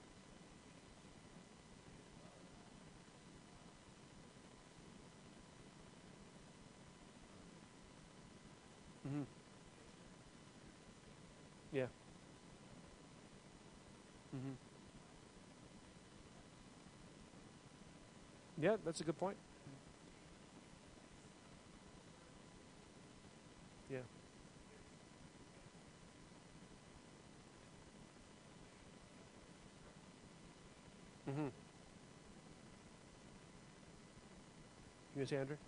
Mm-hmm. Yeah. Mm-hmm. Yeah, that's a good point. Yeah. Mm-hmm. You say, Andrew?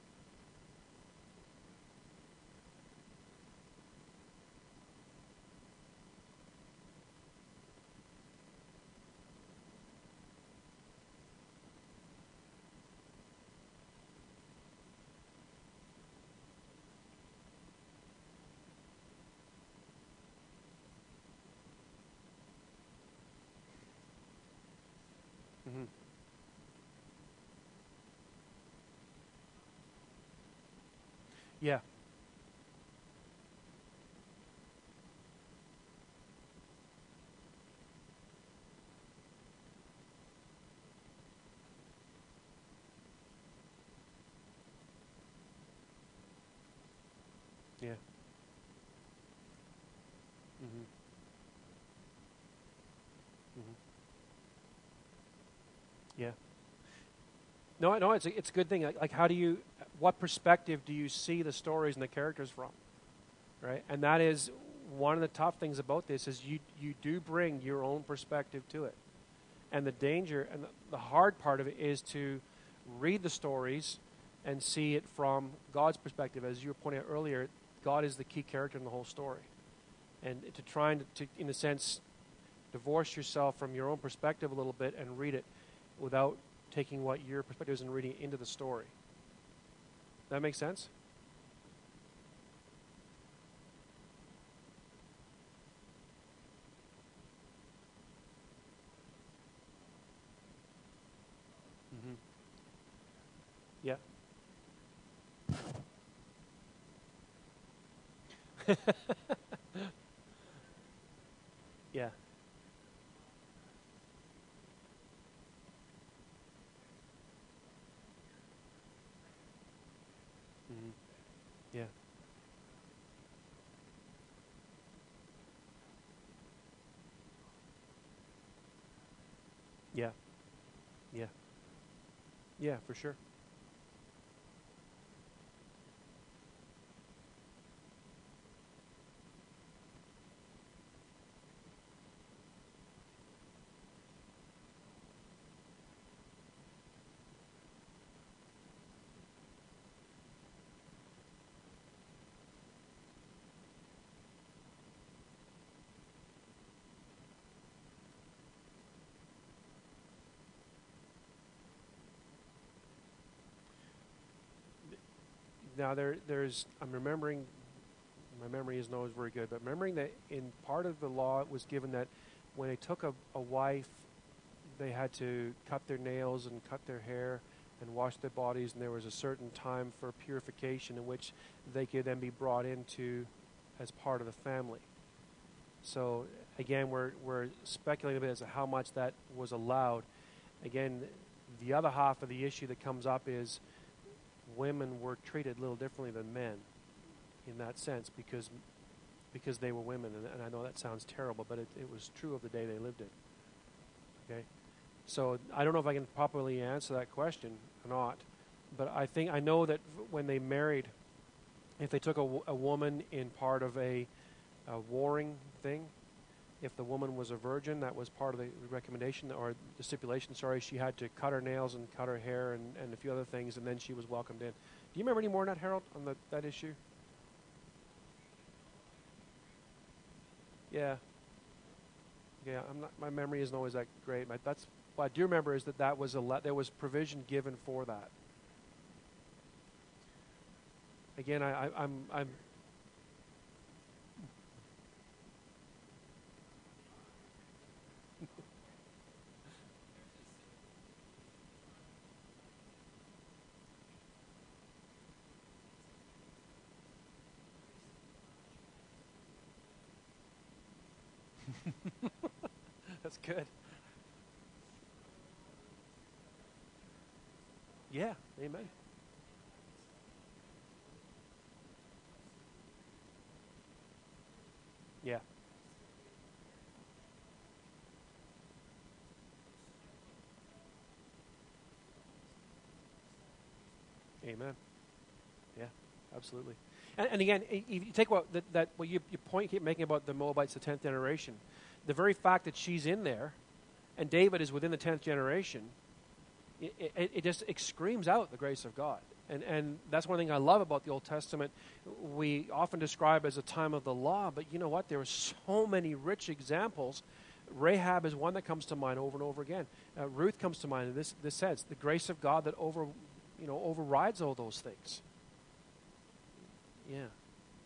Mm-hmm. Yeah. Yeah. Mm-hmm. Mm-hmm. Yeah. No, no, it's a good thing. Like, how do you, what perspective do you see the stories and the characters from, right? And that is one of the tough things about this is you do bring your own perspective to it, and the danger and the hard part of it is to read the stories and see it from God's perspective. As you were pointing out earlier, God is the key character in the whole story. And to try and, to, in a sense, divorce yourself from your own perspective a little bit and read it without taking what your perspective is and reading it into the story. That makes sense? Mm-hmm. Yeah. Yeah. Mm-hmm. Yeah. Yeah. Yeah. Yeah, for sure. Now there's I'm remembering, my memory isn't always very good, but remembering that in part of the law it was given that when they took a wife, they had to cut their nails and cut their hair and wash their bodies, and there was a certain time for purification in which they could then be brought into as part of the family. So again, we're speculating a bit as to how much that was allowed. Again, the other half of the issue that comes up is women were treated a little differently than men in that sense because they were women, and I know that sounds terrible, but it was true of the day they lived in. Okay, so I don't know if I can properly answer that question or not, but I know that when they married, if they took a woman in part of a warring thing, if the woman was a virgin, that was part of the recommendation or the stipulation. Sorry, she had to cut her nails and cut her hair and a few other things, and then she was welcomed in. Do you remember any more on that, Harold, on that issue? Yeah, yeah. I'm not. My memory isn't always that great. That's what I do remember is that was there was provision given for that. Again, I'm. That's good. Yeah. Amen. Yeah. Amen. Yeah. Absolutely. And again, if you take what you point keep making about the Moabites, the 10th generation, the very fact that she's in there, and David is within the 10th generation, it just screams out the grace of God. And that's one thing I love about the Old Testament. We often describe as a time of the law, but you know what? There are so many rich examples. Rahab is one that comes to mind over and over again. Ruth comes to mind in this sense, the grace of God that overrides all those things. Yeah.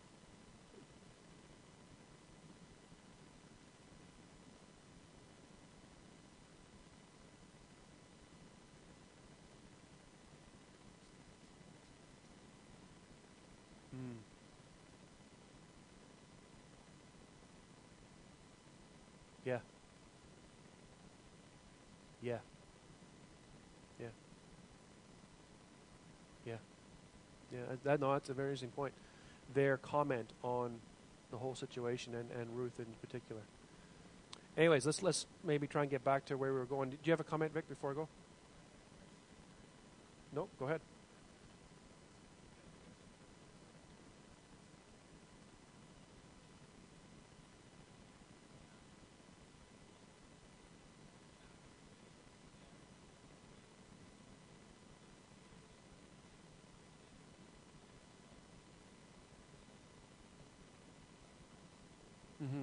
Mm. Yeah. Yeah. Yeah. Yeah. Yeah. That's a very interesting point. Their comment on the whole situation and Ruth in particular. Anyways, let's maybe try and get back to where we were going. Do you have a comment, Vic, before I go? No, go ahead. Mm-hmm.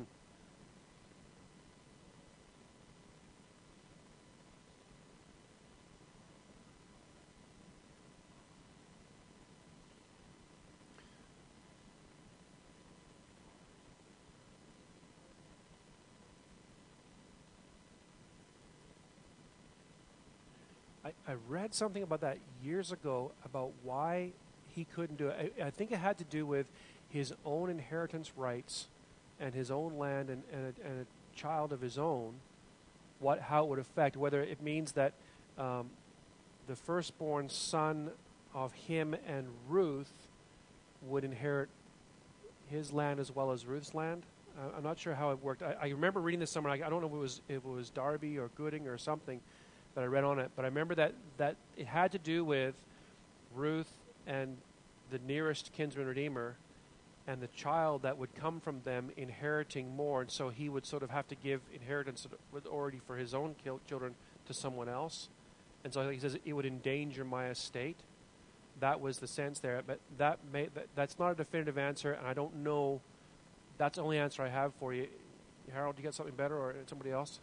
I read something about that years ago about why he couldn't do it. I think it had to do with his own inheritance rights and his own land and a child of his own, how it would affect, whether it means that the firstborn son of him and Ruth would inherit his land as well as Ruth's land. I'm not sure how it worked. I remember reading this somewhere. I don't know if it was Darby or Gooding or something that I read on it, but I remember that it had to do with Ruth and the nearest kinsman redeemer and the child that would come from them inheriting more, and so he would sort of have to give inheritance authority for his own children to someone else. And so he says it would endanger my estate. That was the sense there, but that's not a definitive answer, and I don't know. That's the only answer I have for you. Harold, do you got something better, or somebody else?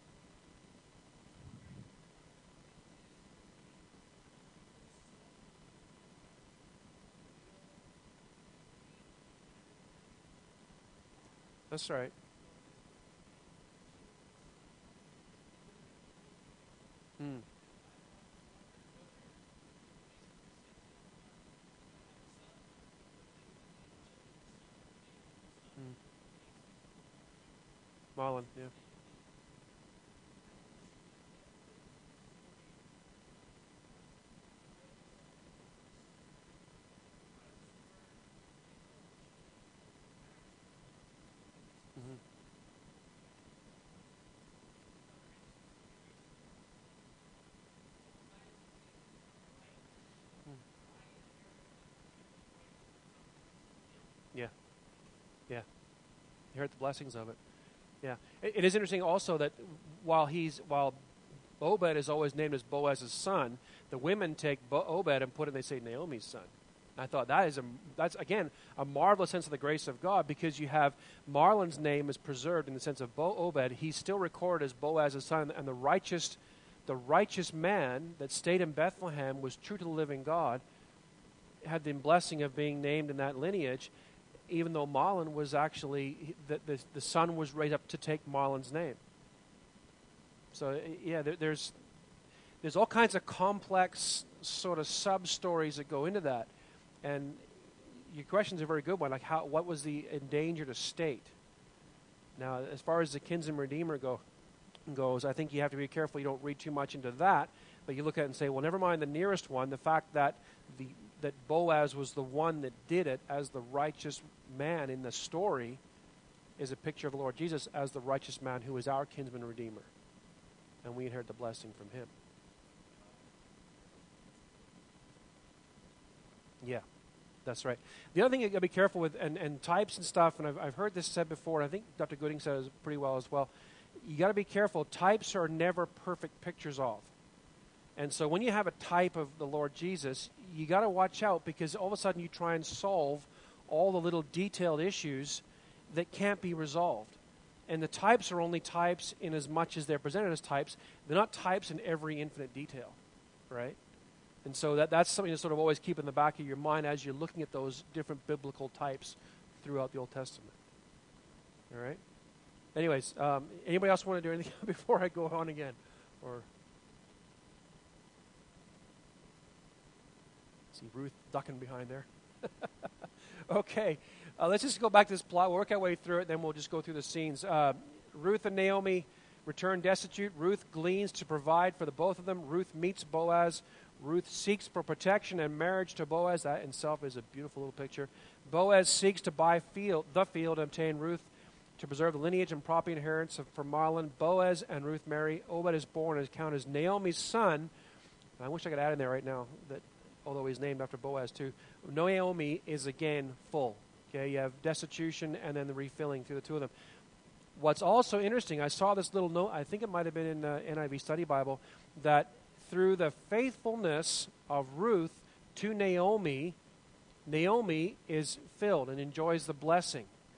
That's right. Mm. Mm. Marlon, yeah. Mm-hmm. Mm. Yeah, yeah. You heard the blessings of it. Yeah. It is interesting also that while Obed is always named as Boaz's son, the women take Obed and put it, they say Naomi's son. I thought that's again a marvelous sense of the grace of God, because you have Marlon's name is preserved in the sense of Obed. He's still recorded as Boaz's son, and the righteous man that stayed in Bethlehem, was true to the living God, had the blessing of being named in that lineage, even though Marlon was actually the son was raised up to take Marlon's name. So yeah, there's all kinds of complex sort of sub stories that go into that. And your question's a very good one. Like, what was the endangered estate? Now, as far as the kinsman redeemer goes, I think you have to be careful you don't read too much into that. But you look at it and say, well, never mind the nearest one. The fact that that Boaz was the one that did it as the righteous man in the story is a picture of the Lord Jesus as the righteous man who is our kinsman redeemer, and we inherit the blessing from him. Yeah. That's right. The other thing you got to be careful with, and types and stuff, and I've heard this said before, and I think Dr. Gooding says it pretty well as well. You got to be careful. Types are never perfect pictures of. And so when you have a type of the Lord Jesus, you got to watch out, because all of a sudden you try and solve all the little detailed issues that can't be resolved. And the types are only types in as much as they're presented as types. They're not types in every infinite detail, right? And so that's something to sort of always keep in the back of your mind as you're looking at those different biblical types throughout the Old Testament. All right? Anyways, anybody else want to do anything before I go on again? Or see Ruth ducking behind there. Okay. Let's just go back to this plot. We'll work our way through it, then we'll just go through the scenes. Ruth and Naomi return destitute. Ruth gleans to provide for the both of them. Ruth meets Boaz. Ruth seeks for protection and marriage to Boaz. That in itself is a beautiful little picture. Boaz seeks to buy the field and obtain Ruth to preserve the lineage and property inheritance for Marlon. Boaz and Ruth marry. Obed is born and is counted as Naomi's son. I wish I could add in there right now that, although he's named after Boaz too, Naomi is again full. Okay, you have destitution and then the refilling through the two of them. What's also interesting, I saw this little note, I think it might have been in the NIV Study Bible, that through the faithfulness of Ruth to Naomi, Naomi is filled and enjoys the blessing.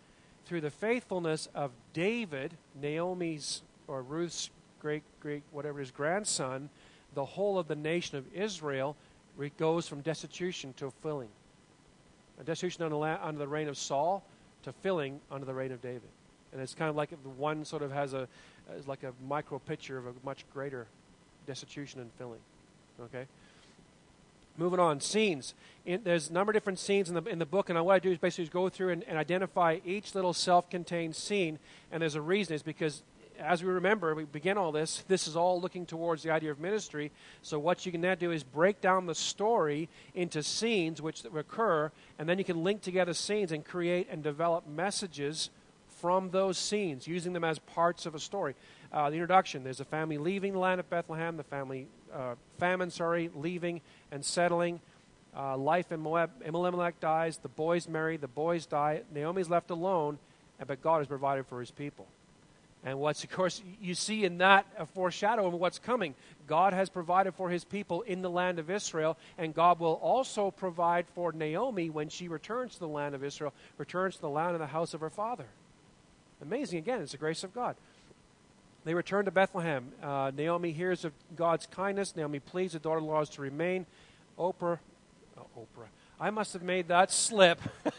through the faithfulness of David, Naomi's or Ruth's great whatever his grandson, the whole of the nation of Israel goes from destitution to filling. A destitution under the reign of Saul to filling under the reign of David. And it's kind of like the one sort of has is like a micro picture of a much greater destitution and filling. Okay? Moving on, scenes. There's a number of different scenes in the book, and what I do is basically go through and identify each little self-contained scene, and there's a reason. It's because, as we remember, we begin all this is all looking towards the idea of ministry. So what you can now do is break down the story into scenes which occur, and then you can link together scenes and create and develop messages from those scenes, using them as parts of a story. The introduction, there's a family leaving the land of Bethlehem, the family famine, leaving and settling. Life in Moab, Elimelech dies, the boys marry, the boys die, Naomi's left alone, but God has provided for his people. And what's, of course, you see in that a foreshadow of what's coming. God has provided for his people in the land of Israel, and God will also provide for Naomi when she returns to the land of Israel, returns to the land of the house of her father. Amazing, again, it's the grace of God. They return to Bethlehem. Naomi hears of God's kindness. Naomi pleads the daughter-in-laws to remain. Oprah. I must have made that slip.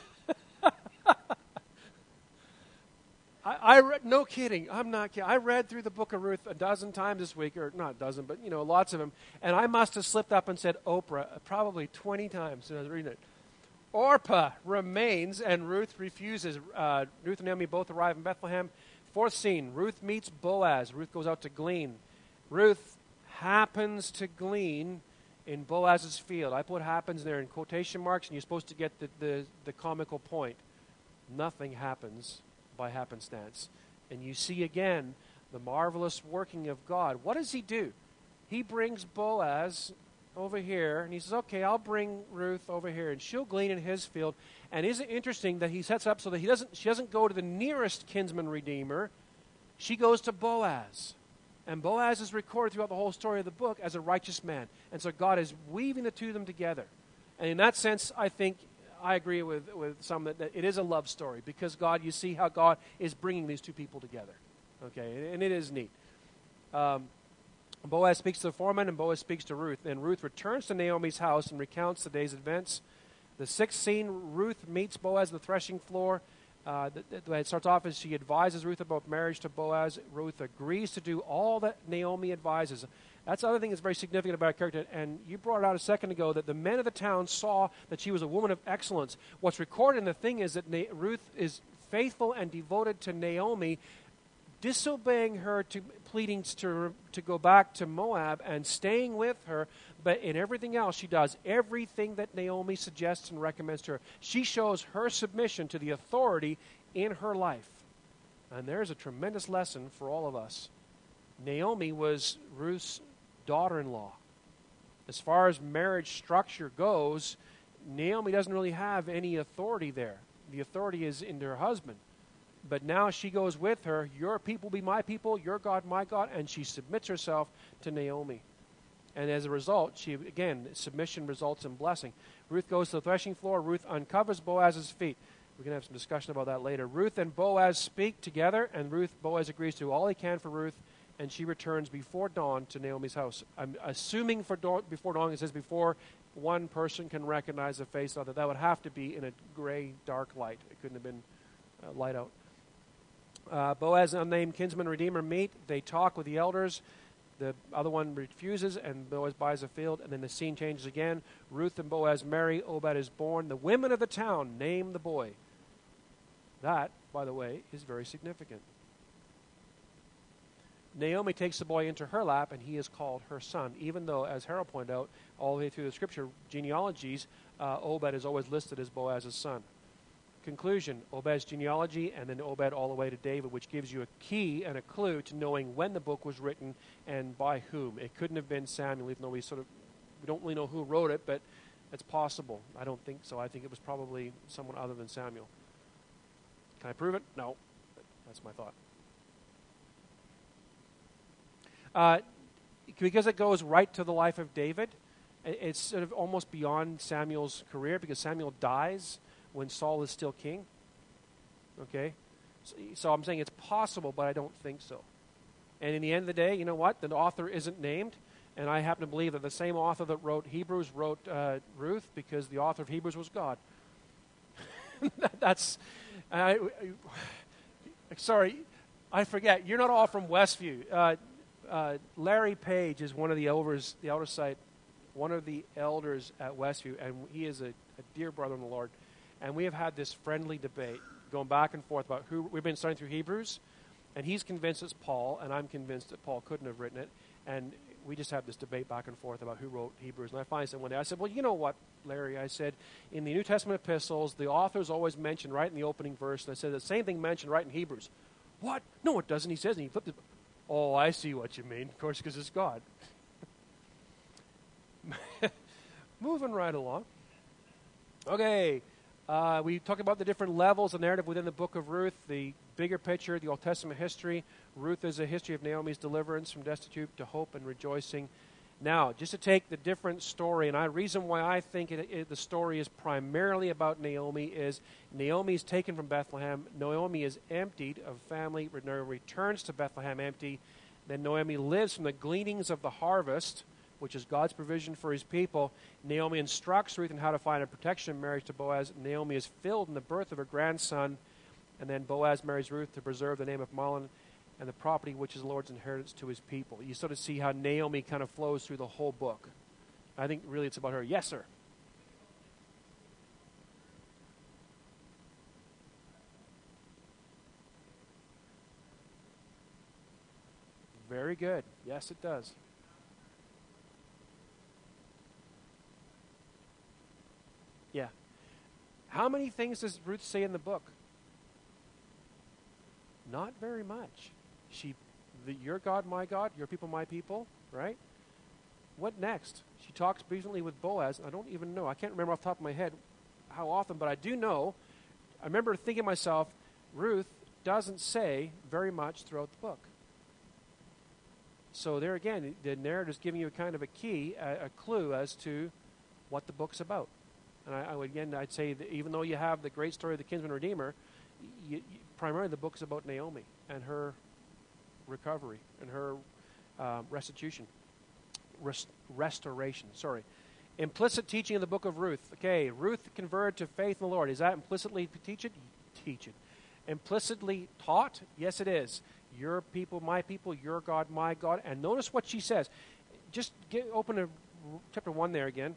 No kidding. I'm not kidding. I read through the book of Ruth a dozen times this week, or not a dozen, but, lots of them. And I must have slipped up and said Oprah probably 20 times when I was reading it. Orpah remains, and Ruth refuses. Ruth and Naomi both arrive in Bethlehem. Fourth scene, Ruth meets Boaz. Ruth goes out to glean. Ruth happens to glean in Boaz's field. I put happens there in quotation marks, and you're supposed to get the comical point. Nothing happens by happenstance. And you see again the marvelous working of God. What does he do? He brings Boaz over here, and he says, okay, I'll bring Ruth over here, and she'll glean in his field. And isn't it interesting that he sets up so that she doesn't go to the nearest kinsman redeemer, she goes to Boaz. And Boaz is recorded throughout the whole story of the book as a righteous man. And so God is weaving the two of them together. And in that sense, I think I agree with some that it is a love story, because God, you see how God is bringing these two people together. Okay, and it is neat. Boaz speaks to the foreman, and Boaz speaks to Ruth. And Ruth returns to Naomi's house and recounts the day's events. The sixth scene, Ruth meets Boaz on the threshing floor. It starts off as she advises Ruth about marriage to Boaz. Ruth agrees to do all that Naomi advises. That's the other thing that's very significant about her character. And you brought it out a second ago, that the men of the town saw that she was a woman of excellence. What's recorded in the thing is that Ruth is faithful and devoted to Naomi, disobeying her to pleadings to go back to Moab and staying with her, but in everything else she does everything that Naomi suggests and recommends to her. She shows her submission to the authority in her life. And there's a tremendous lesson for all of us. Naomi was Ruth's daughter-in-law. As far as marriage structure goes, Naomi doesn't really have any authority there. The authority is in her husband. But now she goes with her, your people be my people, your God my God, and she submits herself to Naomi. And as a result, submission results in blessing. Ruth goes to the threshing floor. Ruth uncovers Boaz's feet. We can have some discussion about that later. Ruth and Boaz speak together, and Boaz agrees to do all he can for Ruth, and she returns before dawn to Naomi's house. I'm assuming before dawn, it says before one person can recognize the face of the other. That would have to be in a gray, dark light. It couldn't have been light out. Boaz and unnamed kinsman redeemer meet. They talk with the elders. The other one refuses, and Boaz buys a field, and then the scene changes again. Ruth and Boaz marry. Obed is born. The women of the town name the boy. That, by the way, is very significant. Naomi takes the boy into her lap, and he is called her son, even though, as Harold pointed out, all the way through the scripture genealogies, Obed is always listed as Boaz's son. Conclusion, Obed's genealogy, and then Obed all the way to David, which gives you a key and a clue to knowing when the book was written and by whom. It couldn't have been Samuel, even though we don't really know who wrote it, but it's possible. I don't think so. I think it was probably someone other than Samuel. Can I prove it? No. That's my thought. Because it goes right to the life of David, it's sort of almost beyond Samuel's career, because Samuel dies when Saul is still king. Okay? So I'm saying it's possible, but I don't think so. And in the end of the day, you know what? The author isn't named, and I happen to believe that the same author that wrote Hebrews wrote Ruth, because the author of Hebrews was God. Sorry, I forget. You're not all from Westview. Larry Page is one of the elders, the elder site, one of the elders at Westview, and he is a dear brother in the Lord. And we have had this friendly debate going back and forth about who. We've been studying through Hebrews, and he's convinced it's Paul, and I'm convinced that Paul couldn't have written it. And we just have this debate back and forth about who wrote Hebrews. And I finally said one day, I said, well, you know what, Larry? I said, in the New Testament epistles, the author's always mentioned right in the opening verse. And I said, the same thing mentioned right in Hebrews. What? No, it doesn't. He says, and he flipped it. Oh, I see what you mean. Of course, because it's God. Moving right along. Okay. We talked about the different levels of narrative within the book of Ruth, the bigger picture, the Old Testament history. Ruth is a history of Naomi's deliverance from destitute to hope and rejoicing. Now, just to take the different story, and the reason why I think the story is primarily about Naomi is Naomi is taken from Bethlehem. Naomi is emptied of family, returns to Bethlehem empty. Then Naomi lives from the gleanings of the harvest, which is God's provision for his people. Naomi instructs Ruth on how to find a protection in marriage to Boaz. Naomi is filled in the birth of her grandson. And then Boaz marries Ruth to preserve the name of Mahlon and the property which is the Lord's inheritance to his people. You sort of see how Naomi kind of flows through the whole book. I think really it's about her. Yes, sir. Very good. Yes, it does. Yeah. How many things does Ruth say in the book? Not very much. Your God, my God, your people, my people, right? What next? She talks briefly with Boaz. I don't even know. I can't remember off the top of my head how often, but I do know. I remember thinking to myself, Ruth doesn't say very much throughout the book. So there again, the narrative is giving you a kind of a key, a clue as to what the book's about. And I'd say that even though you have the great story of the kinsman redeemer, primarily the book is about Naomi and her recovery and her restoration. Sorry. Implicit teaching in the book of Ruth. Okay, Ruth converted to faith in the Lord. Is that implicitly teach it? Teach it. Implicitly taught? Yes, it is. Your people, my people, your God, my God. And notice what she says. Just open to chapter 1 there again.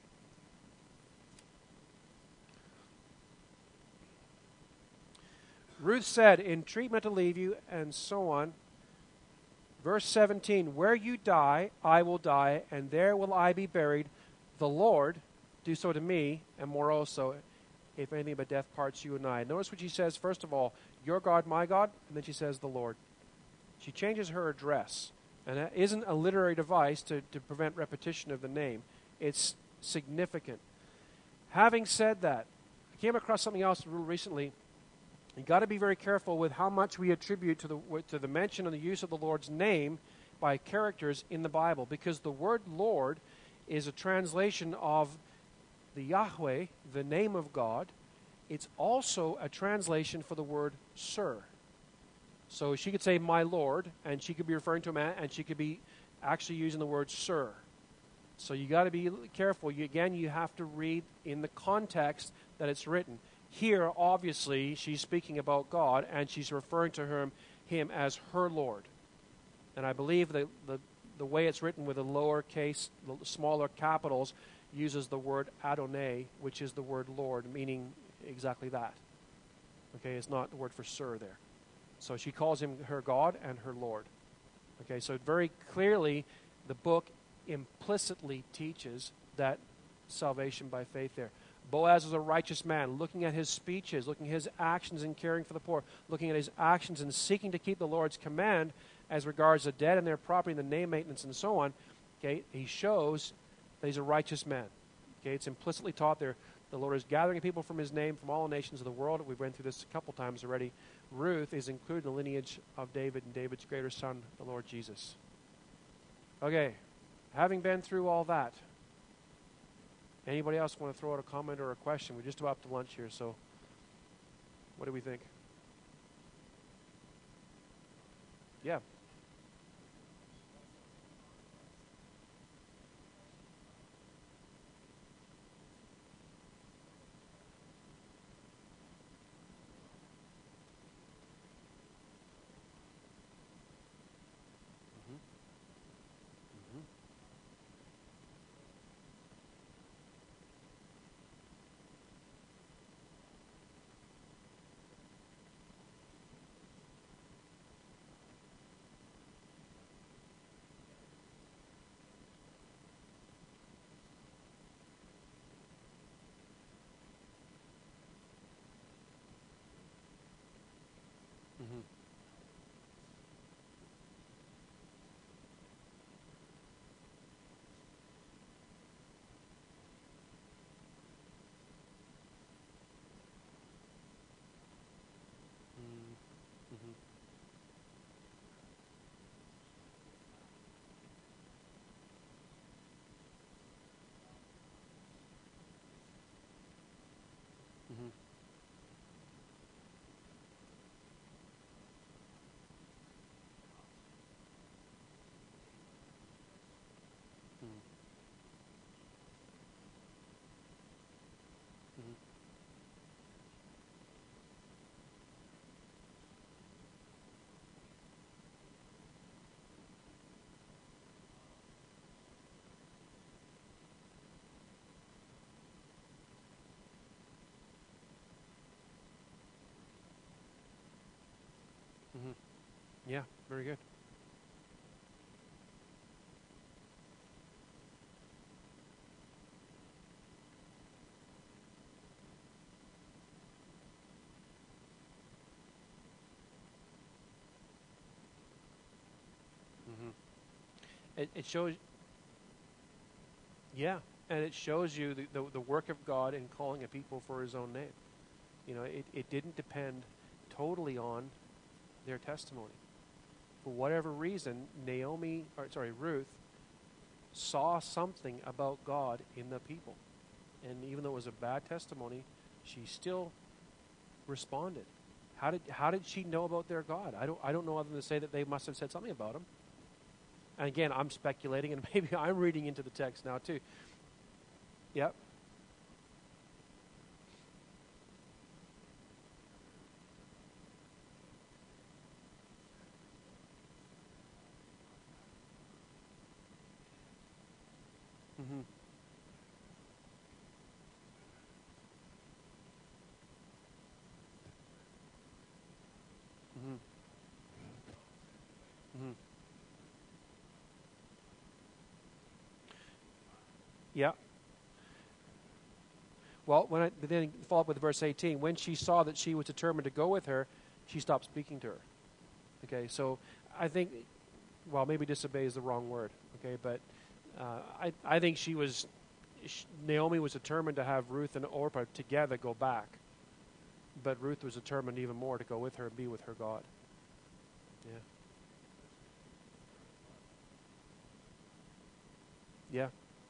Ruth said, entreat me to leave you, and so on. Verse 17, where you die, I will die, and there will I be buried. The Lord do so to me, and more also, if anything but death parts you and I. Notice what she says, first of all, your God, my God, and then she says the Lord. She changes her address, and that isn't a literary device to prevent repetition of the name. It's significant. Having said that, I came across something else recently. You've got to be very careful with how much we attribute to the mention and the use of the Lord's name by characters in the Bible, because the word Lord is a translation of the Yahweh, the name of God. It's also a translation for the word sir. So she could say my Lord, and she could be referring to a man, and she could be actually using the word sir. So you got to be careful. You have to read in the context that it's written. Here, obviously, she's speaking about God, and she's referring to him as her Lord. And I believe that the way it's written with a lowercase, smaller capitals, uses the word Adonai, which is the word Lord, meaning exactly that. Okay, it's not the word for sir there. So she calls him her God and her Lord. Okay, so very clearly, the book implicitly teaches that salvation by faith there. Boaz is a righteous man, looking at his speeches, looking at his actions in caring for the poor, looking at his actions in seeking to keep the Lord's command as regards the dead and their property and the name maintenance and so on. Okay, he shows that he's a righteous man. Okay, it's implicitly taught there. The Lord is gathering people from his name from all nations of the world. We've went through this a couple times already. Ruth is included in the lineage of David and David's greater son, the Lord Jesus. Okay, having been through all that, anybody else want to throw out a comment or a question? We're just about to lunch here, so what do we think? Yeah. Hmm. Hmm. Hmm. Hmm. Hmm. Hmm. Hmm. Hmm. Yeah, very good. Hmm. It shows, yeah, and it shows you the work of God in calling a people for His own name. It didn't depend totally on their testimony. For whatever reason, Ruth saw something about God in the people, and even though it was a bad testimony, she still responded. How did she know about their God? I don't know other than to say that they must have said something about him. And again, I'm speculating, and maybe I'm reading into the text now too. Yep. Mm-hmm. Mm-hmm. Mm-hmm. Yeah. Well, then follow up with verse 18. When she saw that she was determined to go with her, she stopped speaking to her. Okay, so I think, well, maybe disobey is the wrong word. Okay, but I think Naomi was determined to have Ruth and Orpah together go back, but Ruth was determined even more to go with her and be with her God. Yeah. Yeah.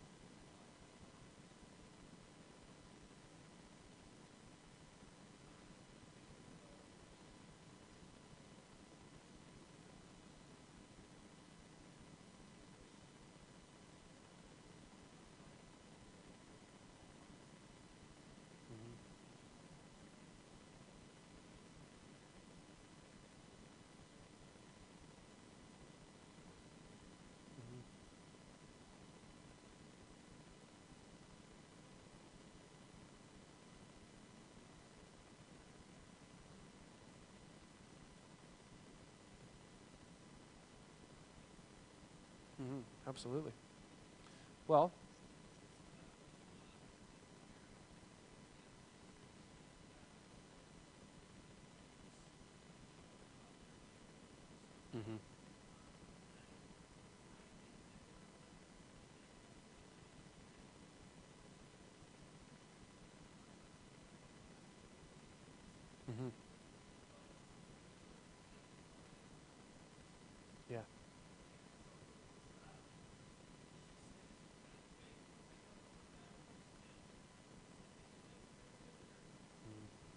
Mm-hmm. Mm-hmm. Mm-hmm. Absolutely. Well. Mm-hmm. Mm-hmm. Yeah. Mm-hmm.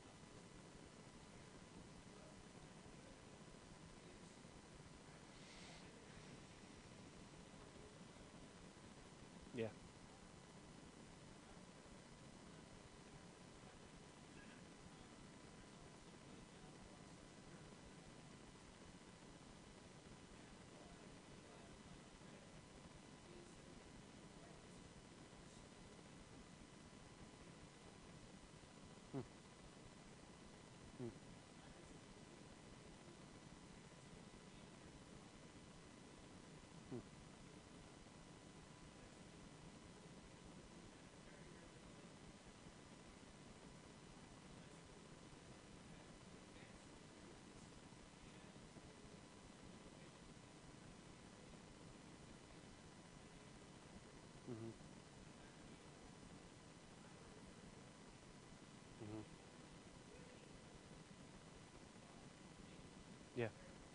Yeah.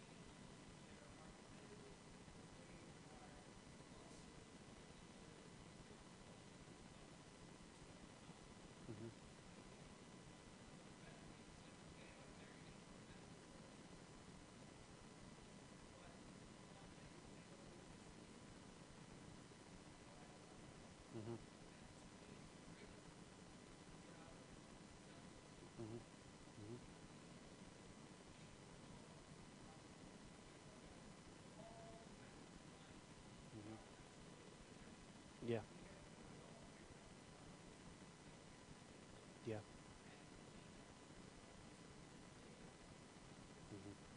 Mm-hmm. Mm-hmm. Mm-hmm. Mm-hmm. Mm-hmm. Yeah. Yeah. Mm-hmm.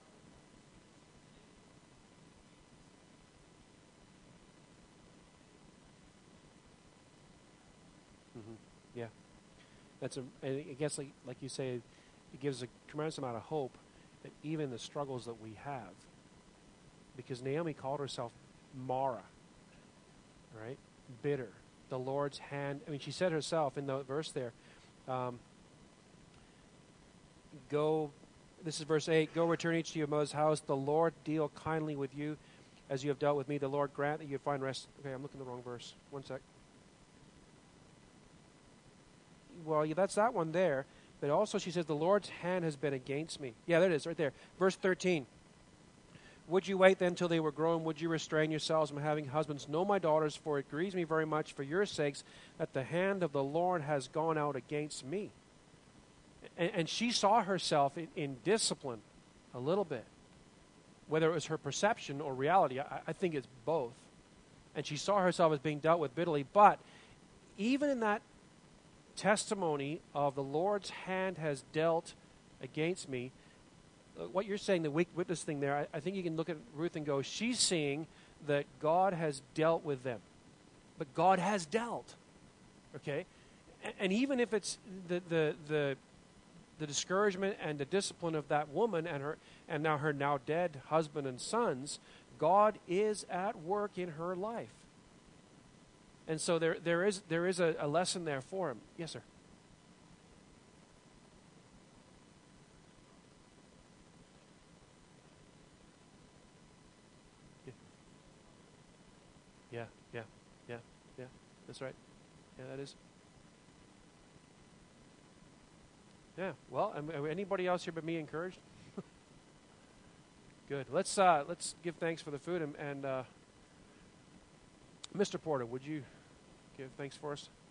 Mm-hmm. Yeah. That's a. And I guess like you say, it gives a tremendous amount of hope that even the struggles that we have, because Naomi called herself Mara, right? Bitter. The Lord's hand. I mean, she said herself in the verse there, um, go, this is verse 8, go return each to your mother's house. The Lord deal kindly with you as you have dealt with me. The Lord grant that you find rest. Okay, I'm looking at the wrong verse. One sec. Well, yeah, that's that one there. But also she says, the Lord's hand has been against me. Yeah, there it is, right there. Verse 13. Would you wait then till they were grown? Would you restrain yourselves from having husbands? No, my daughters, for it grieves me very much for your sakes that the hand of the Lord has gone out against me. And she saw herself in discipline a little bit. Whether it was her perception or reality, I think it's both. And she saw herself as being dealt with bitterly. But even in that testimony of the Lord's hand has dealt against me, what you're saying, the weak witness thing there, I think you can look at Ruth and go, she's seeing that God has dealt with them. But God has dealt. Okay? And even if it's the discouragement and the discipline of that woman and now her now dead husband and sons, God is at work in her life. And so there is a lesson there for him. Yes, sir. Yeah, yeah, yeah, yeah, yeah. That's right. Yeah, that is. Yeah. Well, anybody else here but me encouraged? Good. Let's give thanks for the food and Mr. Porter, would you give thanks for us?